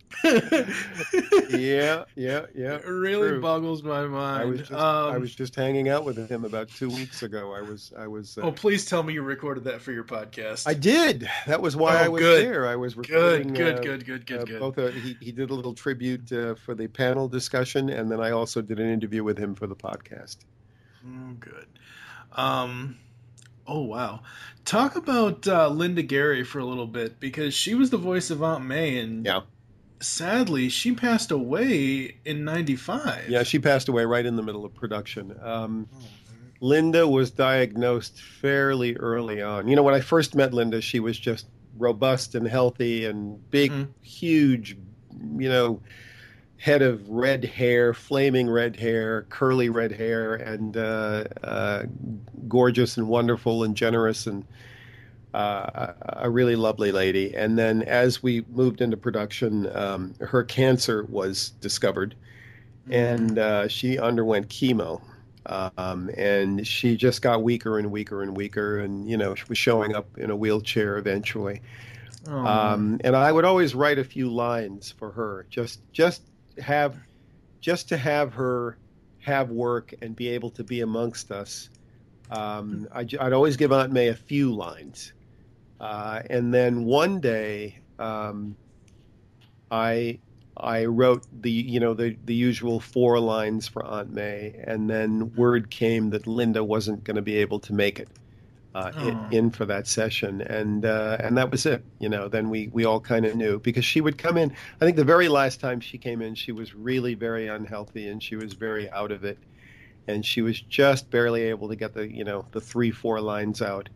yeah, yeah, yeah. It really true. boggles my mind. I was just, um, I was just hanging out with him about two weeks ago. I was, I was. Uh, oh, please tell me you recorded that for your podcast. I did. That was why oh, I was good. there. I was recording. Good, good, uh, good, good, good, uh, good. Both a, he he did a little tribute uh, for the panel discussion, and then I also did an interview with him for the podcast. Oh, good. Um. Oh, wow. Talk about uh, Linda Gary for a little bit, because she was the voice of Aunt May, and yeah. sadly, she passed away in ninety-five. Yeah, she passed away right in the middle of production. Um, oh, Linda was diagnosed fairly early on. You know, when I first met Linda, she was just robust and healthy and big, mm-hmm. huge, you know, head of red hair, flaming red hair, curly red hair, and uh, uh, gorgeous and wonderful and generous and uh, a really lovely lady. And then as we moved into production, um, her cancer was discovered, and uh, she underwent chemo. Um, and she just got weaker and weaker and weaker, and, you know, she was showing up in a wheelchair eventually. Oh, um, and I would always write a few lines for her, just just have just to have her have work and be able to be amongst us. Um, I, I'd always give Aunt May a few lines. Uh, and then one day, um, I I wrote the you know the the usual four lines for Aunt May, and then word came that Linda wasn't going to be able to make it uh, in, in for that session, and uh, and that was it. You know, then we we all kind of knew, because she would come in. I think the very last time she came in, she was really very unhealthy, and she was very out of it, and she was just barely able to get the you know the three four lines out.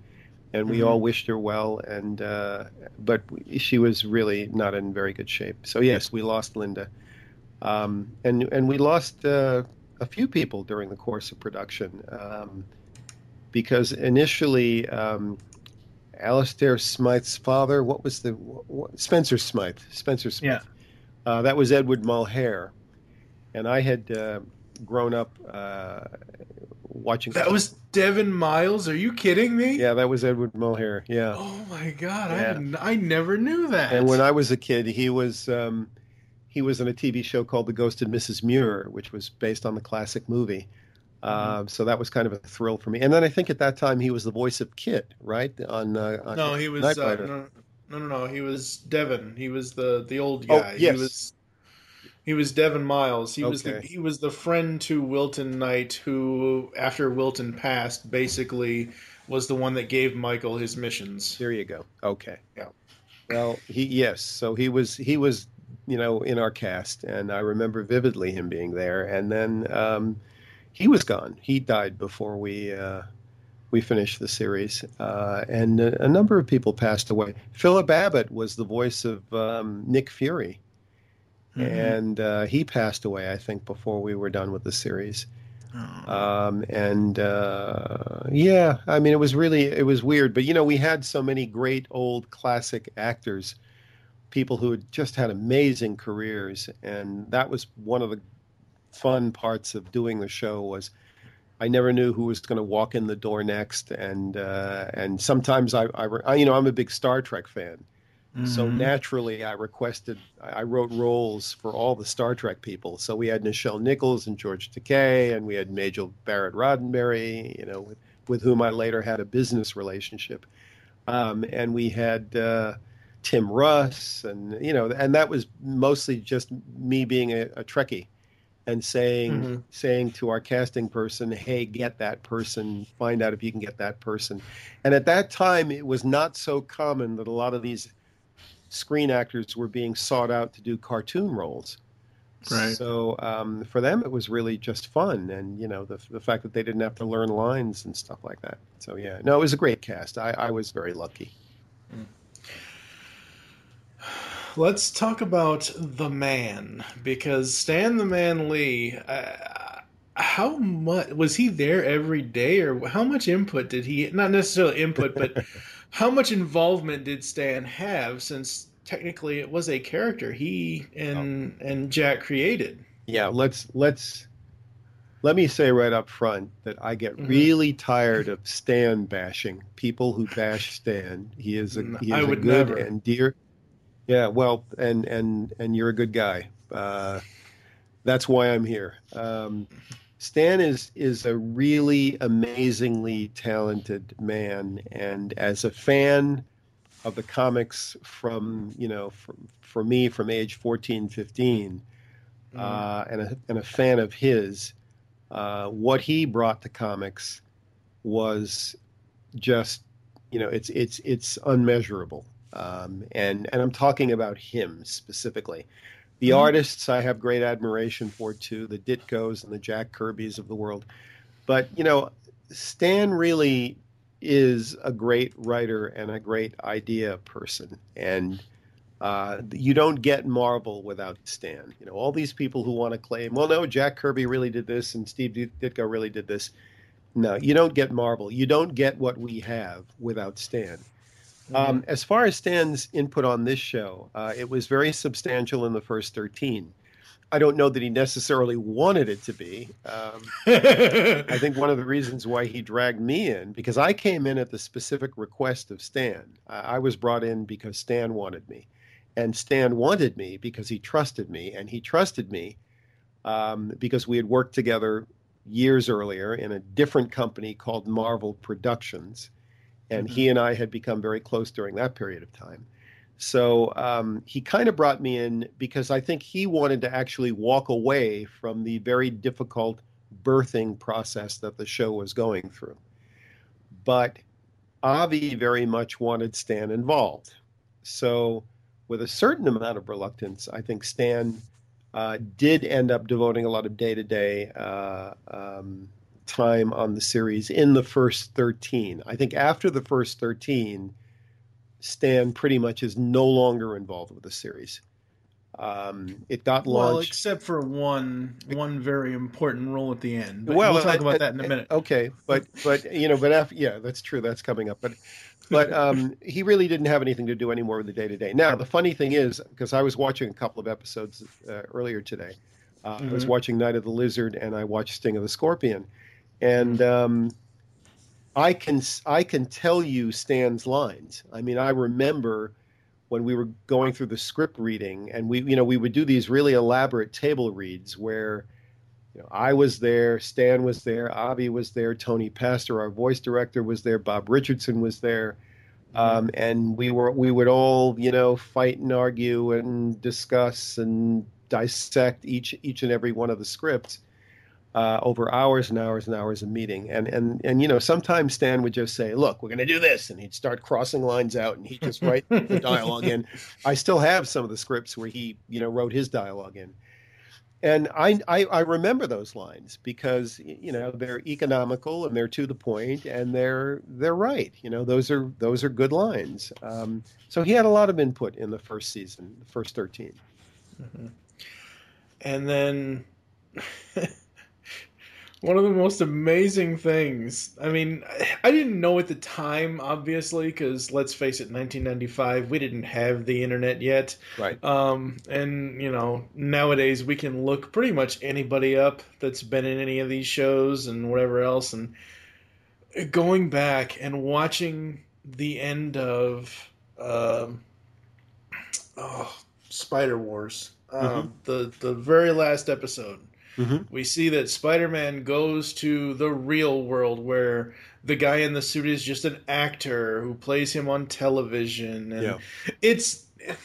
and we Mhm. all wished her well. And uh, but she was really not in very good shape. So yes, we lost Linda, um, and and we lost uh, a few people during the course of production, um, because initially. Um, Alistair Smythe's father, what was the what, Spencer Smythe? Spencer Yeah. Smythe. Uh, that was Edward Mulhare, and I had uh, grown up uh, watching. That was Devin Miles. Are you kidding me? Yeah, that was Edward Mulhare. Yeah, Oh my God, I yeah. didn't, I never knew that. And when I was a kid, he was um, he was in a T V show called The Ghost of Missus Muir, which was based on the classic movie. Uh, Mm-hmm. so that was kind of a thrill for me. And then I think at that time he was the voice of Kit, right? On, uh, on No, he was Knight uh, Rider. no, no, no, no. He was Devin. He was the the old Oh, guy. yes. He was he was Devin Miles. He was the Okay. he was the friend to Wilton Knight, who after Wilton passed, basically was the one that gave Michael his missions. There you go. Okay. Yeah. Well, he yes. So he was he was you know in our cast, and I remember vividly him being there. And then um, he was gone. He died before we uh, we finished the series, uh, and a, a number of people passed away. Philip Abbott was the voice of um, Nick Fury, Mhm. and uh, he passed away, I think, before we were done with the series. Oh. Um, and uh, yeah, I mean, it was really it was weird, but you know, we had so many great old classic actors, people who had just had amazing careers, and that was one of the fun parts of doing the show was I never knew who was going to walk in the door next, and uh, and sometimes I, I, I you know I'm a big Star Trek fan. So Mhm. naturally, I requested, I wrote roles for all the Star Trek people. So we had Nichelle Nichols and George Takei, and we had Majel Barrett Roddenberry, you know, with, with whom I later had a business relationship. Um, and we had uh, Tim Russ, and, you know, and that was mostly just me being a, a Trekkie and saying, Mhm. saying to our casting person, hey, get that person, find out if you can get that person. And at that time, it was not so common that a lot of these screen actors were being sought out to do cartoon roles. Right. So um, for them, it was really just fun, and you know the the fact that they didn't have to learn lines and stuff like that. So yeah, no, it was a great cast. I, I was very lucky. Let's talk about the man, because Stan the Man Lee. Uh, how much was he there every day, or how much input did he? Not necessarily input, but how much involvement did Stan have? Since technically it was a character he and and Jack created. Yeah, let's let's let me say right up front that I get Mhm. really tired of Stan bashing people who bash Stan. He is a Mm, he I is a would good never. and dear. Yeah, well, and and and you're a good guy. Uh, that's why I'm here. Um, Stan is is a really amazingly talented man, and as a fan of the comics from you know from, for me from age fourteen, fifteen, Mhm. uh, and a, and a fan of his, uh, what he brought to comics was just you know it's it's it's unmeasurable. Um, and and I'm talking about him specifically. The Mhm. artists I have great admiration for too, the Ditkos and the Jack Kirbys of the world. But you know, Stan really is a great writer and a great idea person, and uh, you don't get Marvel without Stan. You know, all these people who want to claim, well, no, Jack Kirby really did this and Steve Ditko really did this. No, you don't get Marvel. You don't get what we have without Stan. Mhm. Um, as far as Stan's input on this show, uh, it was very substantial in the first thirteen. I don't know that he necessarily wanted it to be. Um, I think one of the reasons why he dragged me in, because I came in at the specific request of Stan. I, I was brought in because Stan wanted me. And Stan wanted me because he trusted me. And he trusted me um, because we had worked together years earlier in a different company called Marvel Productions. And Mhm. he and I had become very close during that period of time. So um, he kind of brought me in because I think he wanted to actually walk away from the very difficult birthing process that the show was going through. But Avi very much wanted Stan involved. So, with a certain amount of reluctance, I think Stan uh, did end up devoting a lot of day to day time on the series in the first thirteen. I think after the first thirteen, Stan pretty much is no longer involved with the series. Um, it got launched. Well, except for one one very important role at the end. But well, we'll talk uh, about uh, that in a minute. Okay, but but you know, but after, yeah, that's true. That's coming up. But but um, he really didn't have anything to do anymore with the day to day. Now the funny thing is, because I was watching a couple of episodes uh, earlier today, uh, mm-hmm. I was watching Night of the Lizard and I watched Sting of the Scorpion, and um, I can I can tell you Stan's lines. I mean, I remember when we were going through the script reading, and we, you know, we would do these really elaborate table reads where, you know, I was there, Stan was there, Avi was there, Tony Pastor, our voice director, was there, Bob Richardson was there, um, and we were we would all, you know, fight and argue and discuss and dissect each each and every one of the scripts uh, over hours and hours and hours of meeting. And, and, and, you know, sometimes Stan would just say, look, we're going to do this. And he'd start crossing lines out and he'd just write the dialogue in. I still have some of the scripts where he, you know, wrote his dialogue in. And I, I, I remember those lines because, you know, they're economical and they're to the point and they're, they're right. You know, those are, those are good lines. Um, so he had a lot of input in the first season, the first thirteen. Mm-hmm. And then one of the most amazing things, I mean, I didn't know at the time, obviously, because let's face it, nineteen ninety-five, we didn't have the internet yet. Right. Um, and, you know, nowadays we can look pretty much anybody up that's been in any of these shows and whatever else. And going back and watching the end of um, oh, Spider Wars, um, mm-hmm. the, the very last episode. Mm-hmm. We see that Spider-Man goes to the real world where the guy in the suit is just an actor who plays him on television. And yeah. it's...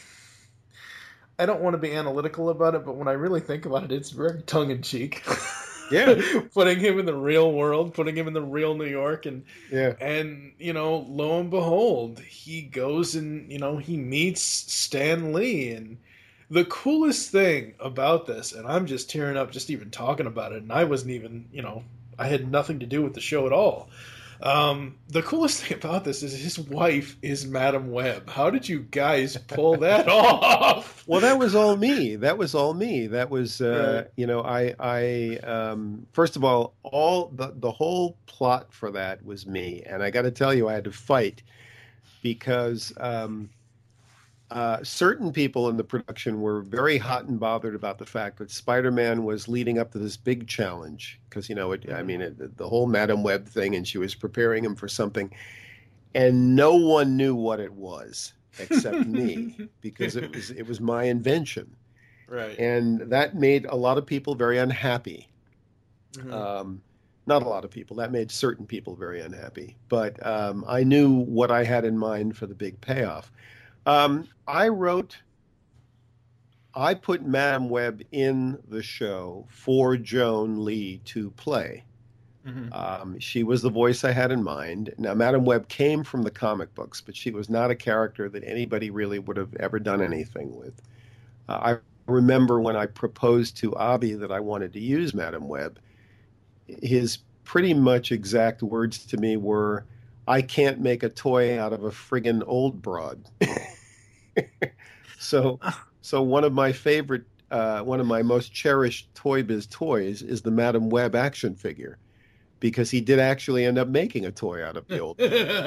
I don't want to be analytical about it, but when I really think about it, it's very tongue-in-cheek. Yeah. Putting him in the real world, putting him in the real New York. And, yeah. and, you know, lo and behold, he goes and, you know, he meets Stan Lee. And the coolest thing about this, and I'm just tearing up just even talking about it, and I wasn't even, you know, I had nothing to do with the show at all. Um, the coolest thing about this is his wife is Madam Web. How did you guys pull that off? Well, that was all me. That was all me. That was, uh, right. you know, I, I, um, first of all, all the, the whole plot for that was me. And I got to tell you, I had to fight because, um, Uh, certain people in the production were very hot and bothered about the fact that Spider-Man was leading up to this big challenge because, you know, it, I mean, it, the whole Madam Web thing, and she was preparing him for something, and no one knew what it was except me because it was it was my invention, right? And that made a lot of people very unhappy. Mm-hmm. Um, not a lot of people. That made certain people very unhappy. But um, I knew what I had in mind for the big payoff. Um, I wrote, I put Madam Web in the show for Joan Lee to play. Mm-hmm. Um, she was the voice I had in mind. Now, Madam Web came from the comic books, but she was not a character that anybody really would have ever done anything with. Uh, I remember when I proposed to Avi that I wanted to use Madam Web, his pretty much exact words to me were, I can't make a toy out of a friggin' old broad. so, so one of my favorite, uh, one of my most cherished Toy Biz toys is the Madam Web action figure, because he did actually end up making a toy out of the old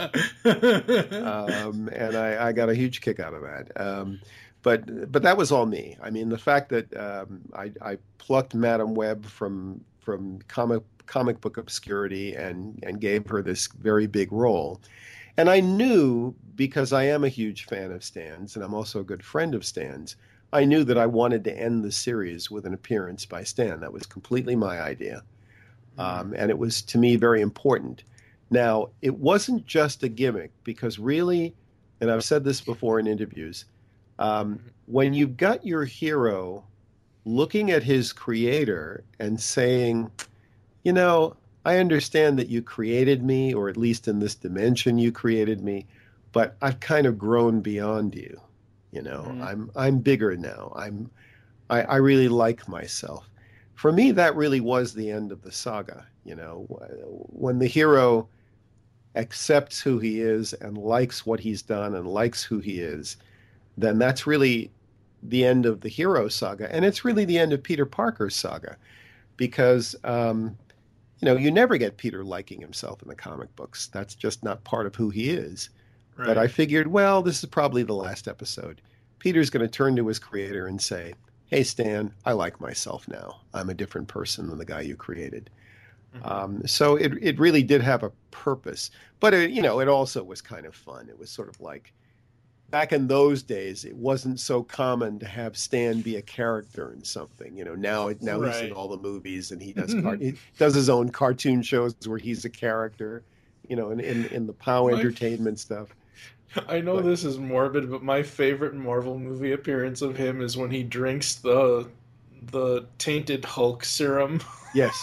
um, and I, I got a huge kick out of that. Um, but, but that was all me. I mean, the fact that um, I, I plucked Madam Web from from comic comic book obscurity and, and gave her this very big role. And I knew, because I am a huge fan of Stan's, and I'm also a good friend of Stan's, I knew that I wanted to end the series with an appearance by Stan. That was completely my idea. Um, and it was, to me, very important. Now, it wasn't just a gimmick, because really, and I've said this before in interviews, um, when you've got your hero looking at his creator and saying, you know, I understand that you created me, or at least in this dimension you created me, but I've kind of grown beyond you. You know, mm. I'm I'm bigger now. I'm I, I really like myself. for me, that really was the end of the saga. You know, when the hero accepts who he is and likes what he's done and likes who he is, then that's really the end of the hero saga. And it's really the end of Peter Parker's saga because, um, you know, you never get Peter liking himself in the comic books. That's just not part of who he is. Right. But I figured, well, this is probably the last episode. Peter's going to turn to his creator and say, hey, Stan, I like myself now. I'm a different person than the guy you created. Mm-hmm. Um, so it it really did have a purpose. But, it, you know, it also was kind of fun. It was sort of like, back in those days, it wasn't so common to have Stan be a character in something. You know, now now right. he's in all the movies and he does car- he does his own cartoon shows where he's a character, you know, in, in, in the POW my, entertainment stuff. I know but, this is morbid, but my favorite Marvel movie appearance of him is when he drinks the the tainted Hulk serum. Yes.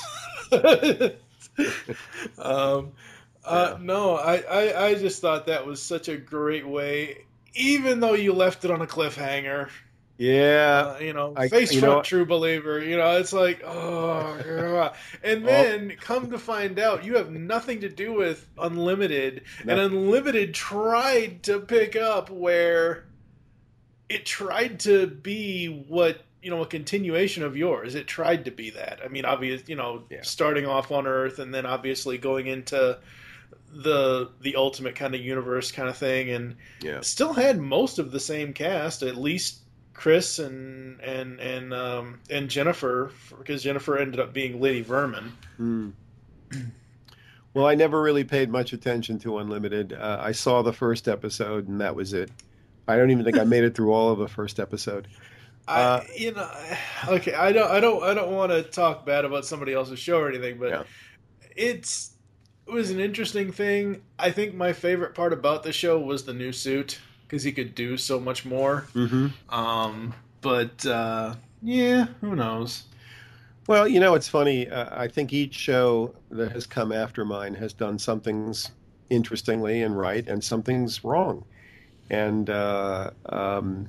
um, uh, yeah. No, I, I, I just thought that was such a great way, even though you left it on a cliffhanger. Yeah. Uh, you know, I, face you front know, true believer. You know, it's like, oh, God. And then oh. come to find out you have nothing to do with Unlimited. No. And Unlimited tried to pick up where it tried to be what, you know, a continuation of yours. It tried to be that. I mean, obvious, you know, yeah. starting off on Earth and then obviously going into the the ultimate kind of universe kind of thing, and yeah. still had most of the same cast, at least Chris and and and um, and Jennifer, because Jennifer ended up being Lady Vermin. Mm. Well, I never really paid much attention to Unlimited. Uh, I saw the first episode, and that was it. I don't even think I made it through all of the first episode. Uh, I, you know, okay, I don't, I don't, I don't want to talk bad about somebody else's show or anything, but yeah. it's it was an interesting thing. I think my favorite part about the show was the new suit, because he could do so much more. Mm-hmm. Um, but uh, yeah, who knows? Well, you know, it's funny. Uh, I think each show that has come after mine has done some things interestingly and right, and some things wrong. And uh, um,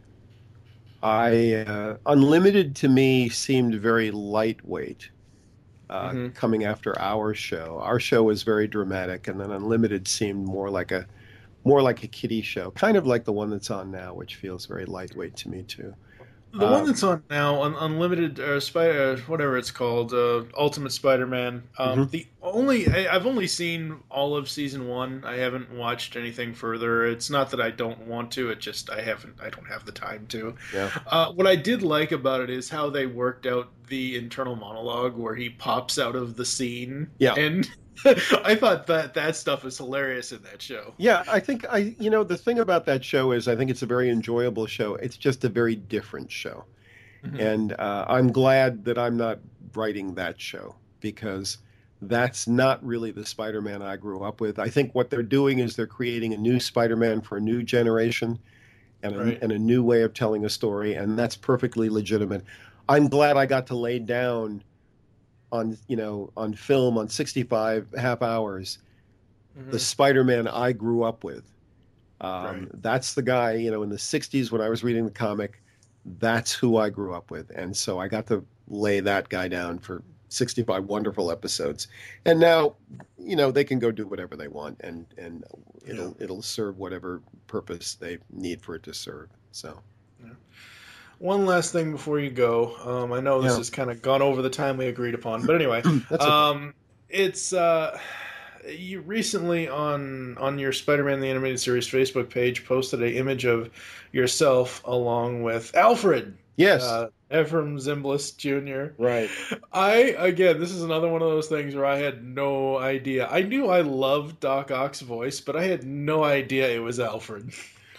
I uh, Unlimited to me seemed very lightweight. Uh, mm-hmm. Coming after our show, our show was very dramatic, and then Unlimited seemed more like a more like a kiddie show, kind of like the one that's on now, which feels very lightweight to me too. The um, one that's on now, un- Unlimited uh, Spider, whatever it's called, uh, Ultimate Spider-Man. Um, mm-hmm. The only I, I've only seen all of season one. I haven't watched anything further. It's not that I don't want to. It just I haven't. I don't have the time to. Yeah. Uh, what I did like about it is how they worked out the internal monologue where he pops out of the scene. Yeah. And I thought that that stuff is hilarious in that show. Yeah, I think I, you know, the thing about that show is I think it's a very enjoyable show. It's just a very different show. Mm-hmm. And uh, I'm glad that I'm not writing that show, because that's not really the Spider-Man I grew up with. I think what they're doing is they're creating a new Spider-Man for a new generation and a, right. and a new way of telling a story. And that's perfectly legitimate. I'm glad I got to lay down on, you know, on film on sixty-five half hours, mm-hmm. the Spider-Man I grew up with. Um, right. That's the guy, you know, in the sixties when I was reading the comic, that's who I grew up with. And so I got to lay that guy down for sixty-five wonderful episodes. And now, you know, they can go do whatever they want, and, and it'll, yeah. it'll serve whatever purpose they need for it to serve. So. Yeah. One last thing before you go. Um, I know this yeah. has kind of gone over the time we agreed upon, but anyway, That's okay. um, it's uh, you recently on on your Spider-Man the Animated Series Facebook page posted an image of yourself along with Alfred. Yes, uh, Ephraim Zimbalist Junior Right. I again, this is another one of those things where I had no idea. I knew I loved Doc Ock's voice, but I had no idea it was Alfred.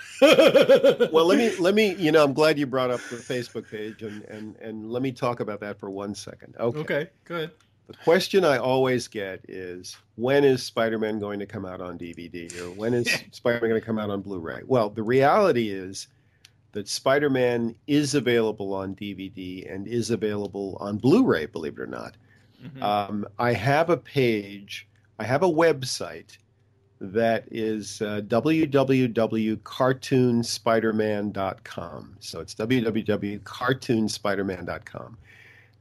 Well, let me let me you know I'm glad you brought up the Facebook page, and and and let me talk about that for one second. Okay. Okay, good. The question I always get is, when is Spider-Man going to come out on D V D, or when is Spider-Man going to come out on Blu-ray? Well, the reality is that Spider-Man is available on D V D and is available on Blu-ray, believe it or not. Mm-hmm. Um, I have a page, I have a website that is uh, w w w dot cartoon spider man dot com. So it's w w w dot cartoon spider man dot com.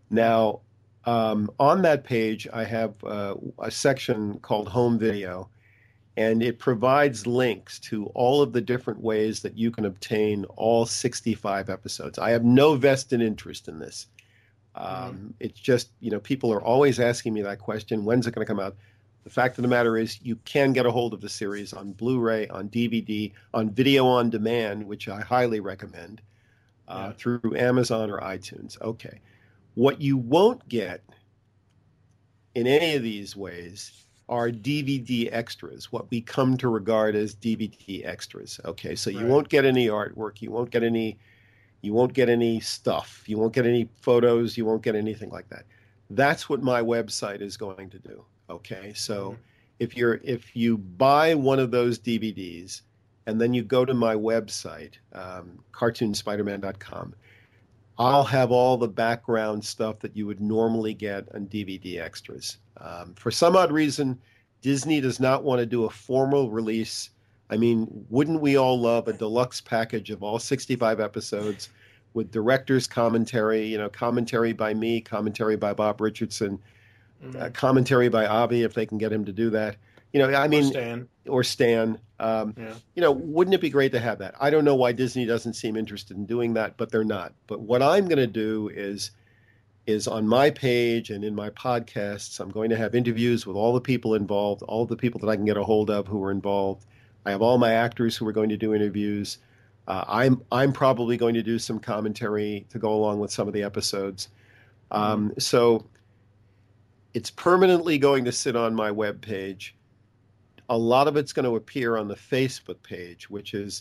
Now, um, on that page, I have uh, a section called Home Video, and it provides links to all of the different ways that you can obtain all sixty-five episodes. I have no vested interest in this. Um, mm-hmm. It's just, you know, people are always asking me that question, when's it going to come out? The fact of the matter is you can get a hold of the series on Blu-ray, on D V D, on video on demand, which I highly recommend, uh, yeah. through Amazon or iTunes. Okay. What you won't get in any of these ways are D V D extras, what we come to regard as D V D extras. Okay, so you right. won't get any artwork, you won't get any, you won't get any stuff, you won't get any photos, you won't get anything like that. That's what my website is going to do. Okay, so mm-hmm. if you're if you buy one of those D V Ds and then you go to my website, um, cartoon spider man dot com, I'll have all the background stuff that you would normally get on D V D extras. Um, for some odd reason, Disney does not want to do a formal release. I mean, wouldn't we all love a deluxe package of all sixty-five episodes with director's commentary, you know, commentary by me, commentary by Bob Richardson, mm-hmm. uh, commentary by Avi, if they can get him to do that. You know, I mean, or Stan. Or Stan. Um, yeah. You know, wouldn't it be great to have that? I don't know why Disney doesn't seem interested in doing that, but they're not. But what I'm going to do is, is on my page and in my podcasts, I'm going to have interviews with all the people involved, all the people that I can get a hold of who are involved. I have all my actors who are going to do interviews. Uh, I'm I'm probably going to do some commentary to go along with some of the episodes. Um, mm-hmm. So it's permanently going to sit on my webpage. A lot of it's going to appear on the Facebook page, which is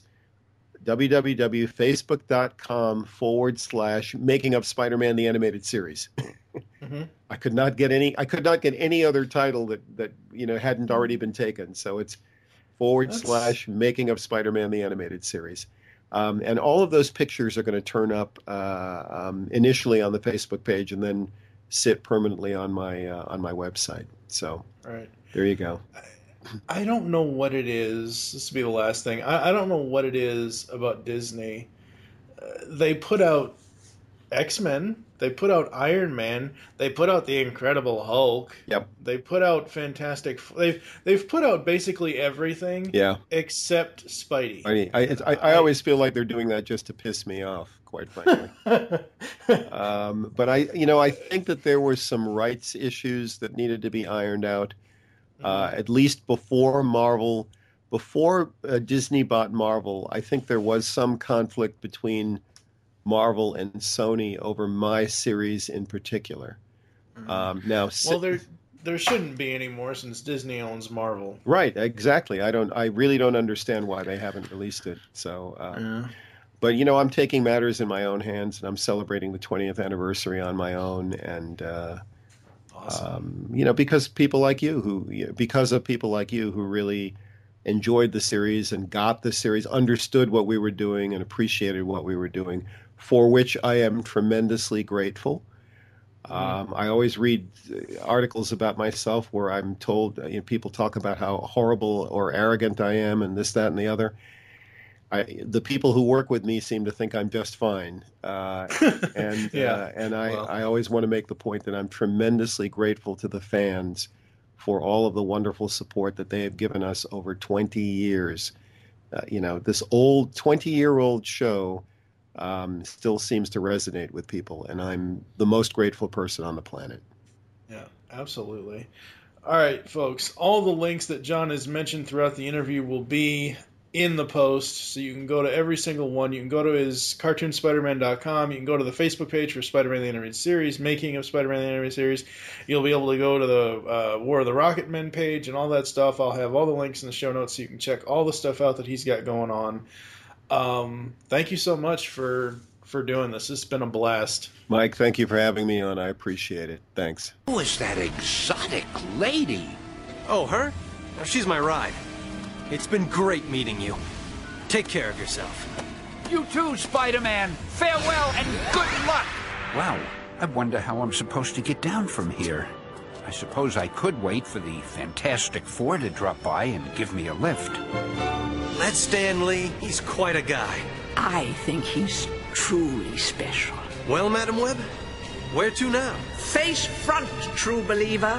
www.facebook.com forward slash making of Spider-Man the animated series. mm-hmm. I could not get any I could not get any other title that, that you know hadn't already been taken. So it's forward That's... slash making of Spider-Man the animated series. Um, and all of those pictures are going to turn up uh, um, initially on the Facebook page and then sit permanently on my uh, on my website. So right. There you go. I don't know what it is. This will be the last thing. I, I don't know what it is about Disney. Uh, they put out X-Men. They put out Iron Man. They put out the Incredible Hulk. Yep. They put out Fantastic. They've they've put out basically everything. Yeah. Except Spidey. I I, I, I always feel like they're doing that just to piss me off, quite frankly. um, but I, you know, I think that there were some rights issues that needed to be ironed out. Uh, at least before Marvel, before uh, Disney bought Marvel, I think there was some conflict between Marvel and Sony over my series in particular. Mm-hmm. Um, now, well, there there shouldn't be any more since Disney owns Marvel. Right, exactly. I don't. I really don't understand why they haven't released it. So, uh, yeah. But you know, I'm taking matters in my own hands, and I'm celebrating the twentieth anniversary on my own, and. Uh, Awesome. Um, you know, because people like you who, because of people like you who really enjoyed the series and got the series, understood what we were doing and appreciated what we were doing, for which I am tremendously grateful. Um, I always read articles about myself where I'm told, you know, people talk about how horrible or arrogant I am and this, that, and the other. I, the people who work with me seem to think I'm just fine, uh, and yeah. uh, and I, well. I always want to make the point that I'm tremendously grateful to the fans for all of the wonderful support that they have given us over twenty years. Uh, you know, this old twenty-year-old show um, still seems to resonate with people, and I'm the most grateful person on the planet. Yeah, absolutely. All right, folks, all the links that John has mentioned throughout the interview will be in the post, so you can go to every single one. You can go to his cartoon spider man dot com. You can go to the Facebook page for Spider-Man the Animated Series, Making of Spider-Man the Animated Series. You'll be able to go to the uh, War of the Rocket Men page and all that stuff. I'll have all the links in the show notes so you can check all the stuff out that he's got going on. Um, thank you so much for for doing this. It's been a blast. Mike, thank you for having me on. I appreciate it. Thanks. Who is that exotic lady? Oh, her? She's my ride. It's been great meeting you. Take care of yourself. You too, Spider-Man. Farewell and good luck. Wow, I wonder how I'm supposed to get down from here. I suppose I could wait for the Fantastic Four to drop by and give me a lift. That's Stan Lee. He's quite a guy. I think he's truly special. Well, Madam Webb, Where to now? Face front, true believer.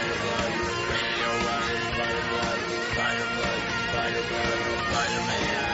Spider-Man.